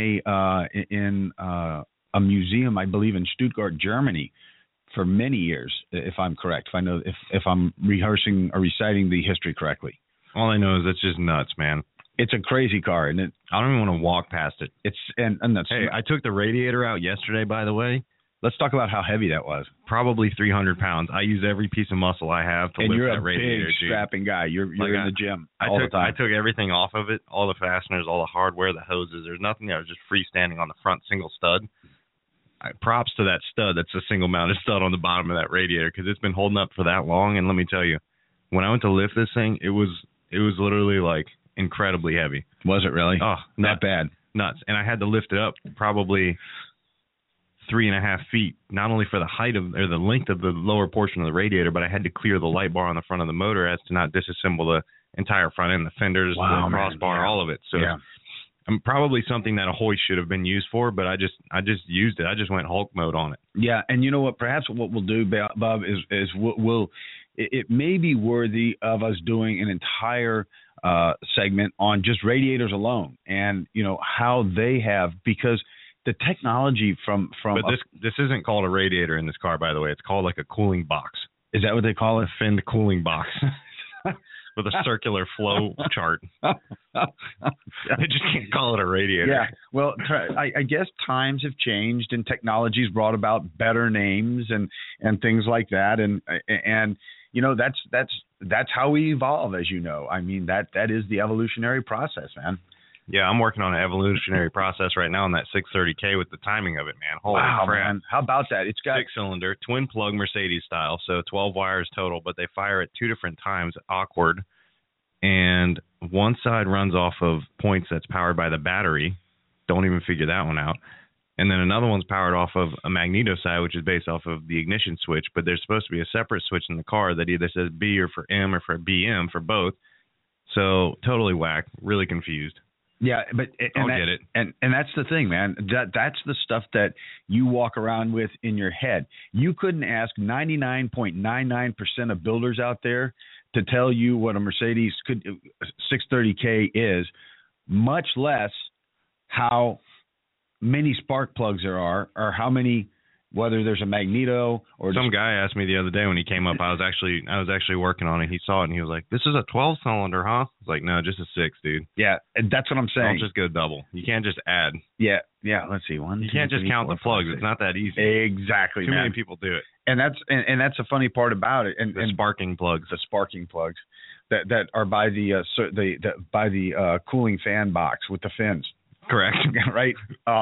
a museum, I believe, in Stuttgart, Germany, for many years, if I'm correct. If I'm rehearsing or reciting the history correctly. All I know is that's just nuts, man. It's a crazy car, and I don't even want to walk past it. And that's. Hey, I took the radiator out yesterday, by the way. Let's talk about how heavy that was. Probably 300 pounds. I use every piece of muscle I have to lift that radiator. And you're a big, strapping guy. You're in the gym all the time. I took everything off of it, all the fasteners, all the hardware, the hoses. There's nothing there. It was just freestanding on the front single stud. Props to that stud. That's a single-mounted stud on the bottom of that radiator because it's been holding up for that long. And let me tell you, when I went to lift this thing, it was literally like incredibly heavy. Was it really? Oh, not bad. Nuts. And I had to lift it up probably 3.5 feet, not only for the height of or the length of the lower portion of the radiator, but I had to clear the light bar on the front of the motor as to not disassemble the entire front end, the fenders, the crossbar, all of it. So I'm probably something that a hoist should have been used for, but I just used it. I just went Hulk mode on it. Yeah, and you know what? Perhaps what we'll do, Bob, is it may be worthy of us doing an entire segment on just radiators alone, and how they have, because the technology from. But this isn't called a radiator in this car, by the way. It's called like a cooling box. Is that what they call it? A finned cooling box. With a circular flow chart. They just can't call it a radiator. Yeah. Well, I guess times have changed and technology's brought about better names and things like that. And you know, that's how we evolve, as you know. I mean, that is the evolutionary process, man. Yeah, I'm working on an evolutionary process right now on that 630K with the timing of it, man. Holy crap. Man. How about that? It's got 6-cylinder, twin plug Mercedes style, so 12 wires total, but they fire at 2 different times, awkward. And one side runs off of points that's powered by the battery. Don't even figure that one out. And then another one's powered off of a magneto side, which is based off of the ignition switch, but there's supposed to be a separate switch in the car that either says B or for M or for BM for both. So totally whack, really confused. Yeah, but I'll get it. And that's the thing, man. That's the stuff that you walk around with in your head. You couldn't ask 99.99% of builders out there to tell you what a Mercedes 630K is, much less how many spark plugs there are, or how many, whether there's a magneto or some guy asked me the other day when he came up. I was actually working on it. He saw it and he was like, "This is a 12-cylinder, huh?" I was like, "No, just a 6, dude." Yeah, and that's what I'm saying. Don't just go double. You can't just add. Yeah. Let's see, you can't just count the plugs. It's not that easy. Exactly. Too many people do it. And that's the funny part about it. And sparking plugs. The sparking plugs that are by the cooling fan box with the fins. Correct. Right.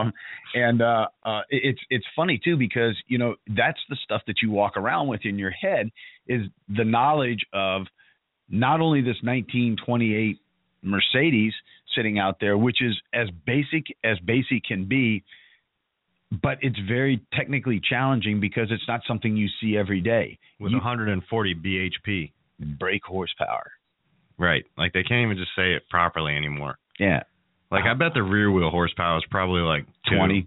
It's funny too, because, you know, that's the stuff that you walk around with in your head, is the knowledge of not only this 1928 Mercedes sitting out there, which is as basic can be, but it's very technically challenging because it's not something you see every day. With 140 bhp. Brake horsepower. Right. Like they can't even just say it properly anymore. Yeah. Like I bet the rear wheel horsepower is probably like 20.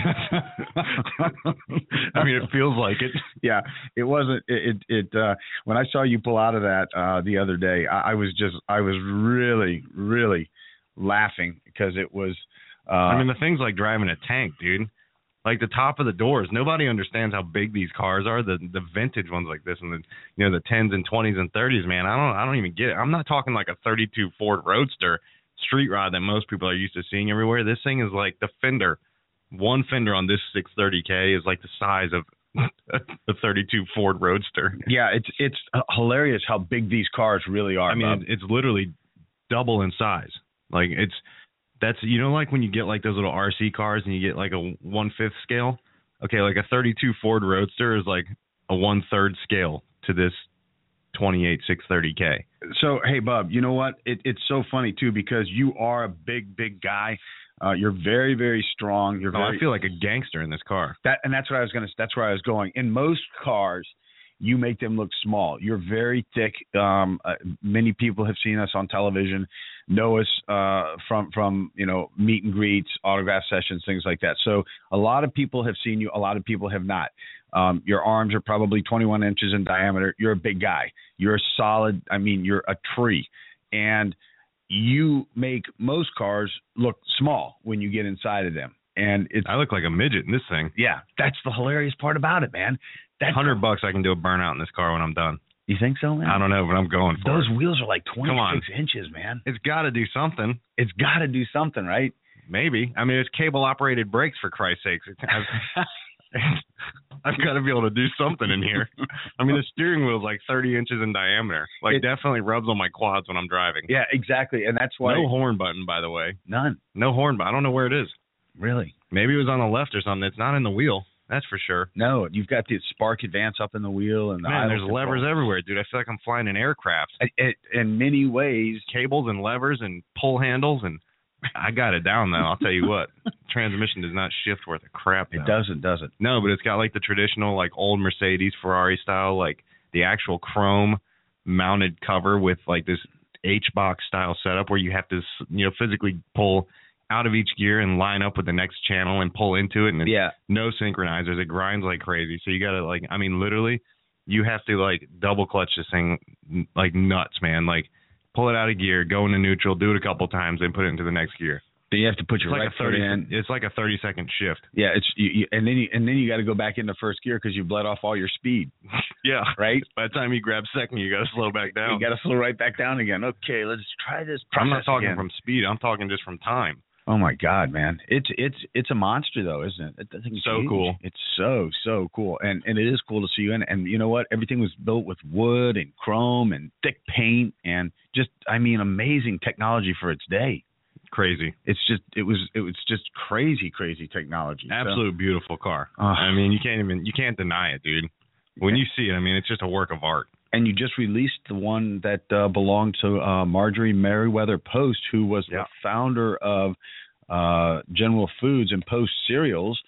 I mean, it feels like it. Yeah, it wasn't. When I saw you pull out of that the other day, I was really, really laughing because it was. I mean, the thing's like driving a tank, dude. Like the top of the doors, nobody understands how big these cars are. The vintage ones like this, and the 10s and 20s and 30s, man. I don't even get it. I'm not talking like a 32 Ford Roadster street rod that most people are used to seeing everywhere. This thing is like the fender. One fender on this 630K is like the size of a 32 Ford Roadster. Yeah, it's hilarious how big these cars really are. I mean, it's literally double in size. Like that's like when you get like those little RC cars and you get like a 1/5 scale. Okay, like a 32 Ford Roadster is like a 1/3 scale to this 28 630K. So, hey, Bub, you know what? It's so funny, too, because you are a big, big guy. You're very, very strong. I feel like a gangster in this car. That's where I was going. In most cars, you make them look small. You're very thick. Many people have seen us on television, know us from meet and greets, autograph sessions, things like that. So a lot of people have seen you. A lot of people have not. Your arms are probably 21 inches in diameter. You're a big guy. You're a solid. I mean, you're a tree, and you make most cars look small when you get inside of them. And I look like a midget in this thing. Yeah, that's the hilarious part about it, man. That's $100 I can do a burnout in this car when I'm done. You think so, man? I don't know, but I'm going for Those it. wheels are like 26 inches, man. It's got to do something. It's got to do something, right? Maybe. I mean, it's cable-operated brakes, for Christ's sakes. I've got to be able to do something in here. I mean, the steering wheel is like 30 inches in diameter. Like, it definitely rubs on my quads when I'm driving. Yeah, exactly. And that's why. No horn button, by the way. None. No horn button. I don't know where it is. Really? Maybe it was on the left or something. It's not in the wheel. That's for sure. No, you've got the spark advance up in the wheel. And there's levers everywhere, dude. I feel like I'm flying an aircraft. In many ways. Cables and levers and pull handles, and I got it down, though. I'll tell you what. Transmission does not shift worth a crap, though. It doesn't, does it? No, but it's got like the traditional, like old Mercedes, Ferrari style, like the actual chrome mounted cover with like this H-box style setup where you have to, physically pull out of each gear and line up with the next channel and pull into it. And no synchronizers. It grinds like crazy. So you got to literally you have to double clutch this thing like nuts, man. Like pull it out of gear, go into neutral, do it a couple times, then put it into the next gear. Then you have to put your It's like right foot in. It's like a 30-second shift. Yeah, and then you got to go back into first gear because you bled off all your speed. Yeah. Right. By the time you grab second, you got to slow back down. You got to slow right back down again. Okay, let's try this process I'm not talking again. from speed. I'm talking just from time. Oh my God, man! It's a monster though, isn't it? I think it's So huge. cool. It's so cool, and it is cool to see you. And you know what? Everything was built with wood and chrome and thick paint and just amazing technology for its day. Crazy. It was just crazy technology. Absolute beautiful car. Uh, I mean, you can't deny it, dude. When you see it, I mean, it's just a work of art. And you just released the one that belonged to Marjorie Merriweather Post, who was the founder of General Foods and Post Cereals.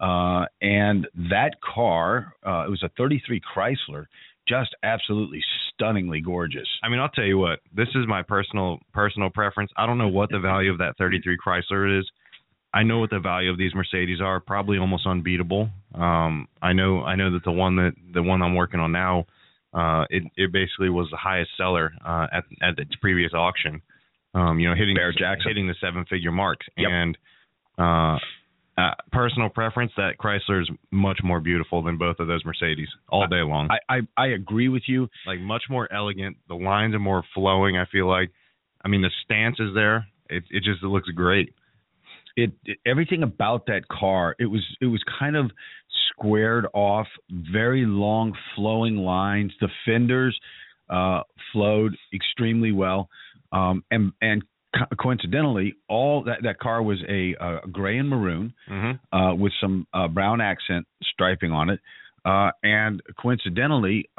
And that car, it was a 33 Chrysler, just absolutely stunningly gorgeous. I mean, I'll tell you what, this is my personal preference. I don't know what the value of that 33 Chrysler is. I know what the value of these Mercedes are, probably almost unbeatable. I know that the one I'm working on now, it basically was the highest seller at its previous auction. Hitting the 7-figure mark. Yep. And personal preference, that Chrysler is much more beautiful than both of those Mercedes all day long. I agree with you. Like much more elegant. The lines are more flowing, I feel like. I mean, the stance is there. It looks great. Everything about that car, it was kind of squared off, very long flowing lines. The fenders flowed extremely well, and coincidentally, all that car was a gray and maroon with some brown accent striping on it. And coincidentally,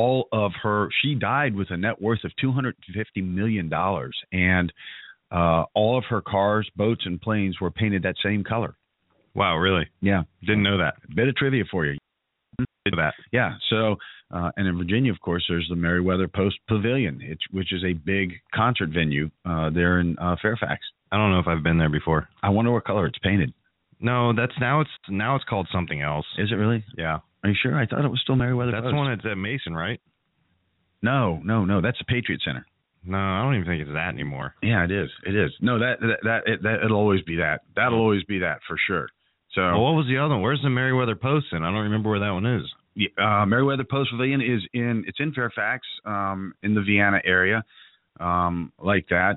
she died with a net worth of $250 million, and all of her cars, boats, and planes were painted that same color. Wow, really? Yeah. Didn't know that. A bit of trivia for you. Did that. Yeah. So, and in Virginia, of course, there's the Merriweather Post Pavilion, which is a big concert venue there in Fairfax. I don't know if I've been there before. I wonder what color it's painted. No, now it's called something else. Is it really? Yeah. Are you sure? I thought it was still Merriweather Post. That's the one that's at Mason, right? No. That's the Patriot Center. No, I don't even think it's that anymore. Yeah, it is. No, it'll always be that. That'll always be that for sure. So, what was the other one? Where's the Merriweather Post in? I don't remember where that one is. Merriweather Post Pavilion is in Fairfax, in the Vienna area, like that.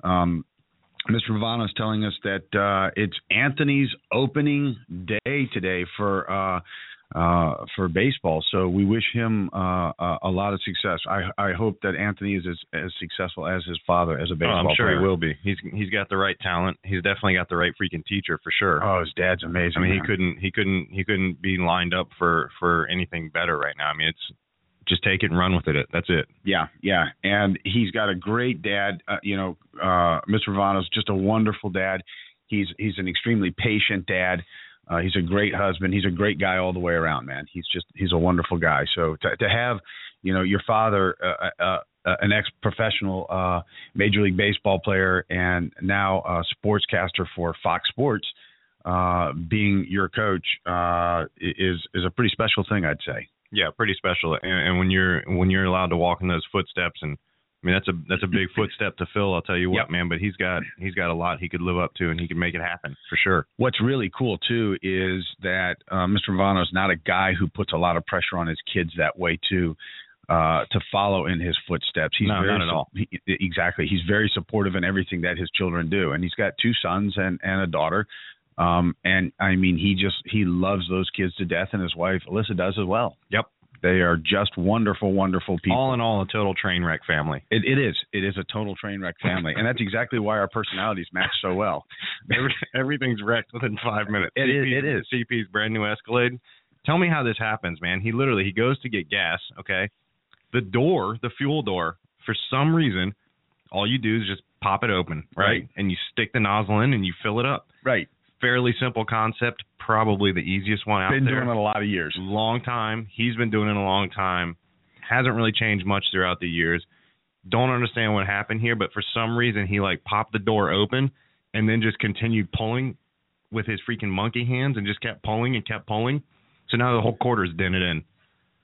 Mr. Ravano is telling us that it's Anthony's opening day today for baseball. So we wish him a lot of success. I hope that Anthony is as successful as his father as a baseball player. I'm sure he will be. He's got the right talent. He's definitely got the right freaking teacher for sure. Oh, his dad's amazing. I mean, he couldn't be lined up for anything better right now. I mean, it's just take it and run with it. That's it. Yeah. And he's got a great dad. Mr. Ravano's just a wonderful dad. He's an extremely patient dad. He's a great husband. He's a great guy all the way around, man. He's a wonderful guy. So to have, your father, an ex-professional Major League Baseball player and now a sportscaster for Fox Sports, being your coach, is a pretty special thing, I'd say. Yeah, pretty special. And when you're allowed to walk in those footsteps, and I mean that's a big footstep to fill, I'll tell you what, man. But he's got a lot he could live up to, and he can make it happen for sure. What's really cool too is that Mr. Ravano is not a guy who puts a lot of pressure on his kids that way too, to follow in his footsteps. Not at all. Exactly. He's very supportive in everything that his children do, and he's got 2 sons and a daughter. And I mean, he loves those kids to death, and his wife Alyssa does as well. Yep. They are just wonderful, wonderful people. All in all, a total train wreck family. It is. It is a total train wreck family, and that's exactly why our personalities match so well. Everything's wrecked within 5 minutes. It is. CP's brand new Escalade. Tell me how this happens, man. He goes to get gas. Okay, the fuel door, for some reason, all you do is just pop it open, right? And you stick the nozzle in and you fill it up. Right. Fairly simple concept, probably the easiest one out there. Been doing it a lot of years. Long time. He's been doing it a long time. Hasn't really changed much throughout the years. Don't understand what happened here, but for some reason he popped the door open and then just continued pulling with his freaking monkey hands and just kept pulling and kept pulling. So now the whole quarter's dented in.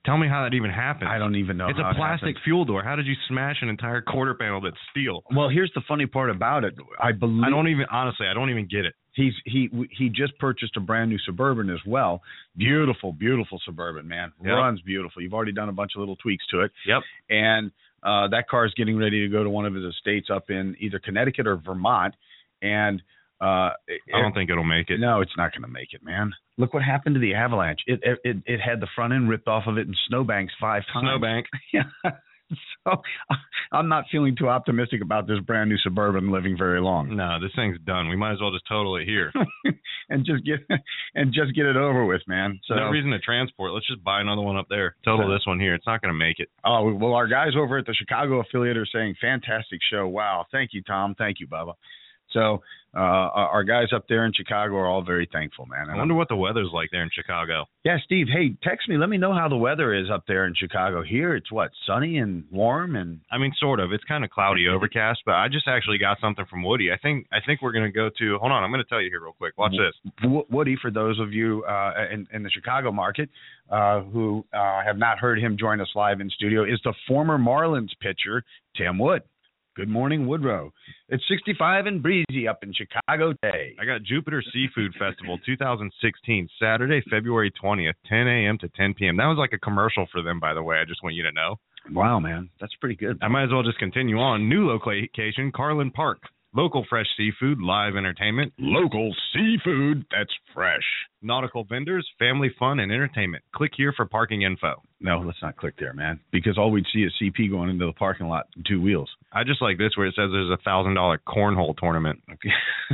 Tell me how that even happened. I don't even know. It's a plastic fuel door. How did you smash an entire quarter panel that's steel? Well, here's the funny part about it. I don't even get it. He just purchased a brand new Suburban as well. Beautiful, beautiful Suburban, man. Yep. Runs beautiful. You've already done a bunch of little tweaks to it. Yep. And that car is getting ready to go to one of his estates up in either Connecticut or Vermont. And I don't think it'll make it. No, it's not going to make it, man. Look what happened to the Avalanche. It had the front end ripped off of it in snowbanks 5 times. Snowbank. Yeah. So I'm not feeling too optimistic about this brand new Suburban living very long. No, this thing's done. We might as well just total it here and just get it over with, man. So no reason to transport. Let's just buy another one up there. Total this one here. It's not going to make it. Oh, well, our guys over at the Chicago affiliate are saying fantastic show. Wow, thank you, Tom. Thank you, Bubba. So our guys up there in Chicago are all very thankful, man. I wonder what the weather's like there in Chicago. Yeah, Steve, hey, text me. Let me know how the weather is up there in Chicago. Here it's what, sunny and warm? And I mean, sort of. It's kind of cloudy, overcast, but I just actually got something from Woody. I think we're going to go to – hold on, I'm going to tell you here real quick. Watch this. Woody, for those of you in the Chicago market who have not heard him join us live in studio, is the former Marlins pitcher, Tim Wood. Good morning, Woodrow. It's 65 and breezy up in Chicago today. I got Jupiter Seafood Festival 2016, Saturday, February 20th, 10 a.m. to 10 p.m. That was like a commercial for them, by the way. I just want you to know. Wow, man. That's pretty good. I might as well just continue on. New location, Carlin Park. Local fresh seafood, live entertainment. Local seafood that's fresh. Nautical vendors, family fun, and entertainment. Click here for parking info. No, let's not click there, man, because all we'd see is CP going into the parking lot in 2 wheels. I just like this where it says there's a $1,000 cornhole tournament. Okay.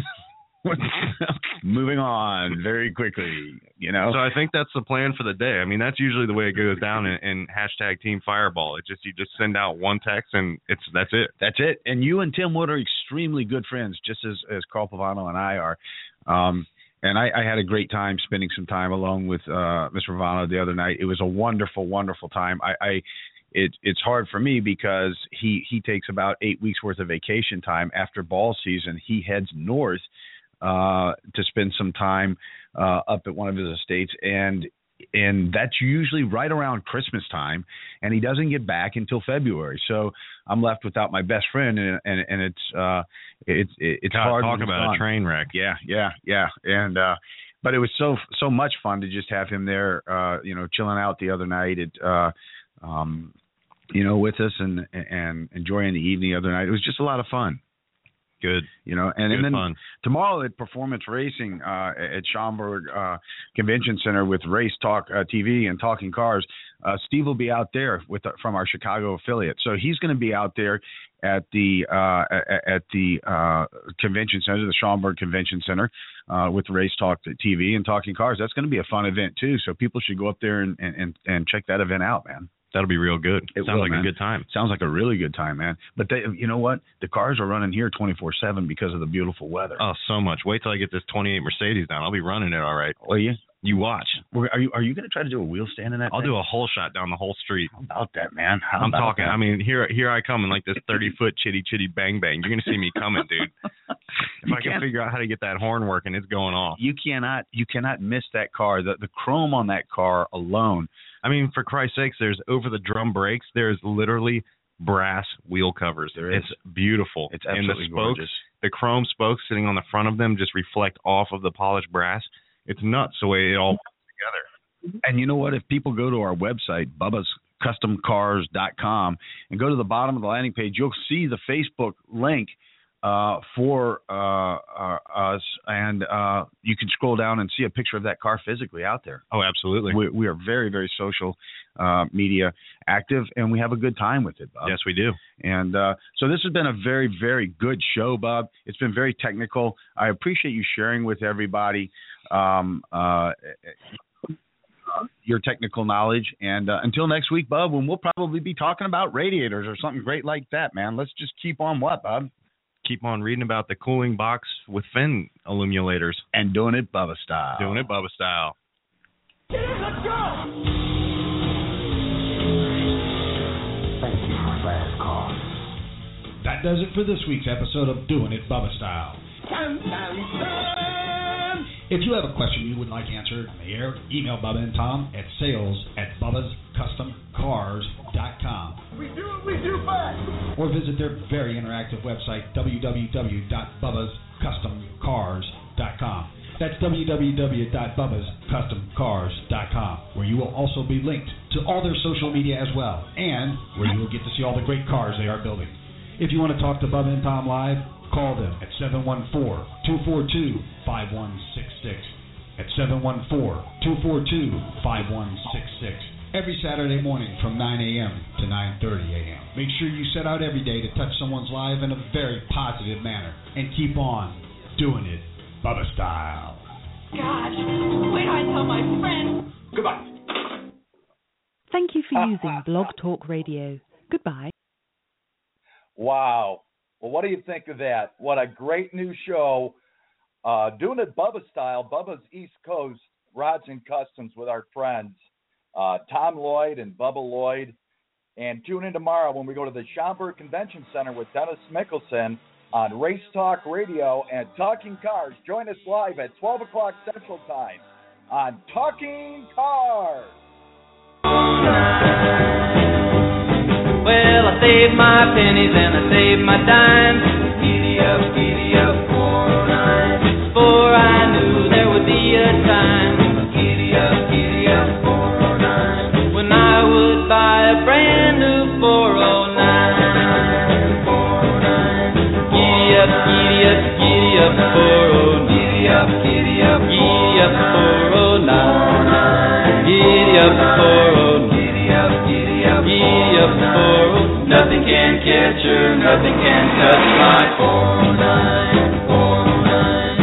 Moving on very quickly, you know. So I think that's the plan for the day. I mean, that's usually the way it goes down in hashtag Team Fireball. It just, you just send out one text and that's it. That's it. And you and Tim Wood are extremely good friends, just as Carl Pavano and I are. And I had a great time spending some time along with Mr. Pavano the other night. It was a wonderful, wonderful time. It's hard for me because he takes about 8 weeks worth of vacation time after ball season. He heads north to spend some time up at one of his estates, and that's usually right around Christmas time, and he doesn't get back until February. So I'm left without my best friend, and it's God, hard. Talk about a train wreck. Yeah. And but it was so much fun to just have him there, chilling out the other night with us and enjoying the evening the other night. It was just a lot of fun. Good. And then fun. Tomorrow at Performance Racing at Schaumburg Convention Center with Race Talk TV and Talking Cars, Steve will be out there from our Chicago affiliate. So he's going to be out there at the convention center, the Schaumburg Convention Center, with Race Talk TV and Talking Cars. That's going to be a fun event too. So people should go up there and check that event out, man. That'll be real good. It sounds like a good time. Sounds like a really good time, man. But you know what? The cars are running here 24/7 because of the beautiful weather. Oh, so much. Wait till I get this 28 Mercedes down. I'll be running it all right. Will you? You watch. Are you going to try to do a wheel stand in that? I'll do a whole shot down the whole street. How about that, man? I'm talking. That? I mean, here I come in like this 30-foot chitty bang bang. You're going to see me coming, dude. If I can figure out how to get that horn working, it's going off. You cannot miss that car. The chrome on that car alone. I mean, for Christ's sakes, there's over the drum brakes. There's literally brass wheel covers. It's beautiful. It's absolutely gorgeous. The chrome spokes sitting on the front of them just reflect off of the polished brass. It's nuts the way it all comes together. And you know what? If people go to our website, BubbasCustomCars.com, and go to the bottom of the landing page, you'll see the Facebook link for us, and you can scroll down and see a picture of that car physically out there. Oh, absolutely. We are very, very social media active, and we have a good time with it, Bob. Yes, we do. And so this has been a very, very good show, Bob. It's been very technical. I appreciate you sharing with everybody your technical knowledge. And until next week, Bob, when we'll probably be talking about radiators or something great like that, man. Let's just keep on what, Bob? Keep on reading about the cooling box with fin illuminators. And doing it Bubba style. Doing it Bubba style. Let's go! Thank you for fast cars. That does it for this week's episode of Doing It Bubba Style. If you have a question you would like answered on the air, email Bubba and Tom at sales@bubbascustomcars.com. We do what we do best. Or visit their very interactive website, www.bubbascustomcars.com. That's www.bubbascustomcars.com, where you will also be linked to all their social media as well, and where you will get to see all the great cars they are building. If you want to talk to Bubba and Tom live, call them at 714-242-5166. At 714-242-5166. Every Saturday morning from 9 a.m. to 9:30 a.m. Make sure you set out every day to touch someone's life in a very positive manner. And keep on doing it Bubba style. Gosh, wait till I tell my friends. Goodbye. Thank you for using Blog Talk Radio. Goodbye. Wow. Well, what do you think of that? What a great new show. Doing it Bubba style, Bubba's East Coast Rods and Customs with our friends, Tom Lloyd and Bubba Lloyd. And tune in tomorrow when we go to the Schaumburg Convention Center with Dennis Mickelson on Race Talk Radio and Talking Cars. Join us live at 12 o'clock Central Time on Talking Cars. Well, I saved my pennies and I saved my dimes. Giddy up, 409. For I knew there would be a time. Giddy up, 409. When I would buy a brand new 409. 409. Giddy up, 409. Giddy up, 409. Giddy up, 409. Giddy up, 409. Nothing can catch her, nothing can touch my 409, 409.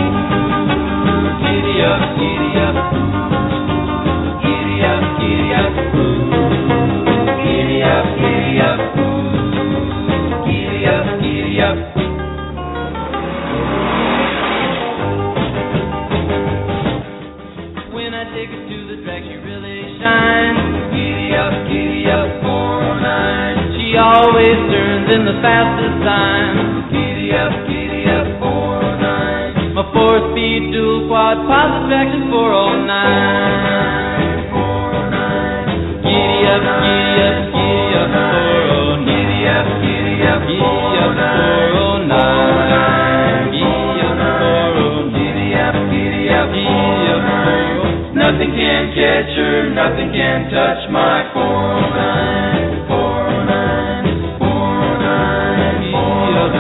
Giddy up, giddy up. Giddy up, giddy up. Giddy up, giddy up. Giddy up, giddy up. When I take her to the track, she really shines. Giddy up, 409. She always turns in the fastest time. Giddy up, 409. My 4-speed dual quad positive traction 409. 409. Giddy up, 409. Giddy up, 409. Giddy up, 409. Giddy up, 409. Nothing can catch her, nothing can touch my 409, 409, 409. Giddy up,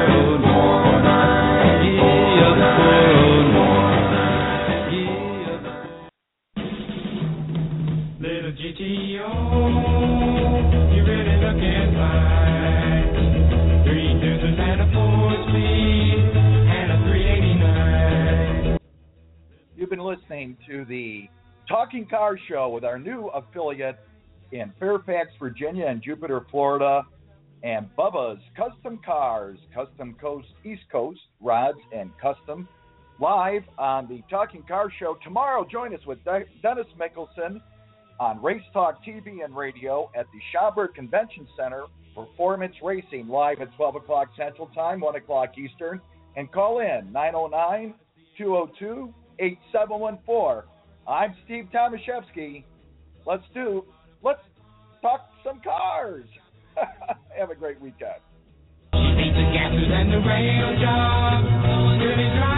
409. Giddy up, 409. Giddy up. Little GTO, you really looking fine. 3 deuces and a 4-speed and a 389. You've been listening to the Talking Cars Show with our new affiliate in Fairfax, Virginia and Jupiter, Florida, and Bubba's Custom Cars, Custom Coast, East Coast, Rods and Custom, live on the Talking Cars Show. Tomorrow, join us with Dennis Mickelson on Race Talk TV and radio at the Schaumburg Convention Center, Performance Racing, live at 12 o'clock Central Time, 1 o'clock Eastern, and call in 909-202-8714. I'm Steve Tomaszewski. Let's talk some cars. Have a great weekend. She needs the gases and the rail job. Really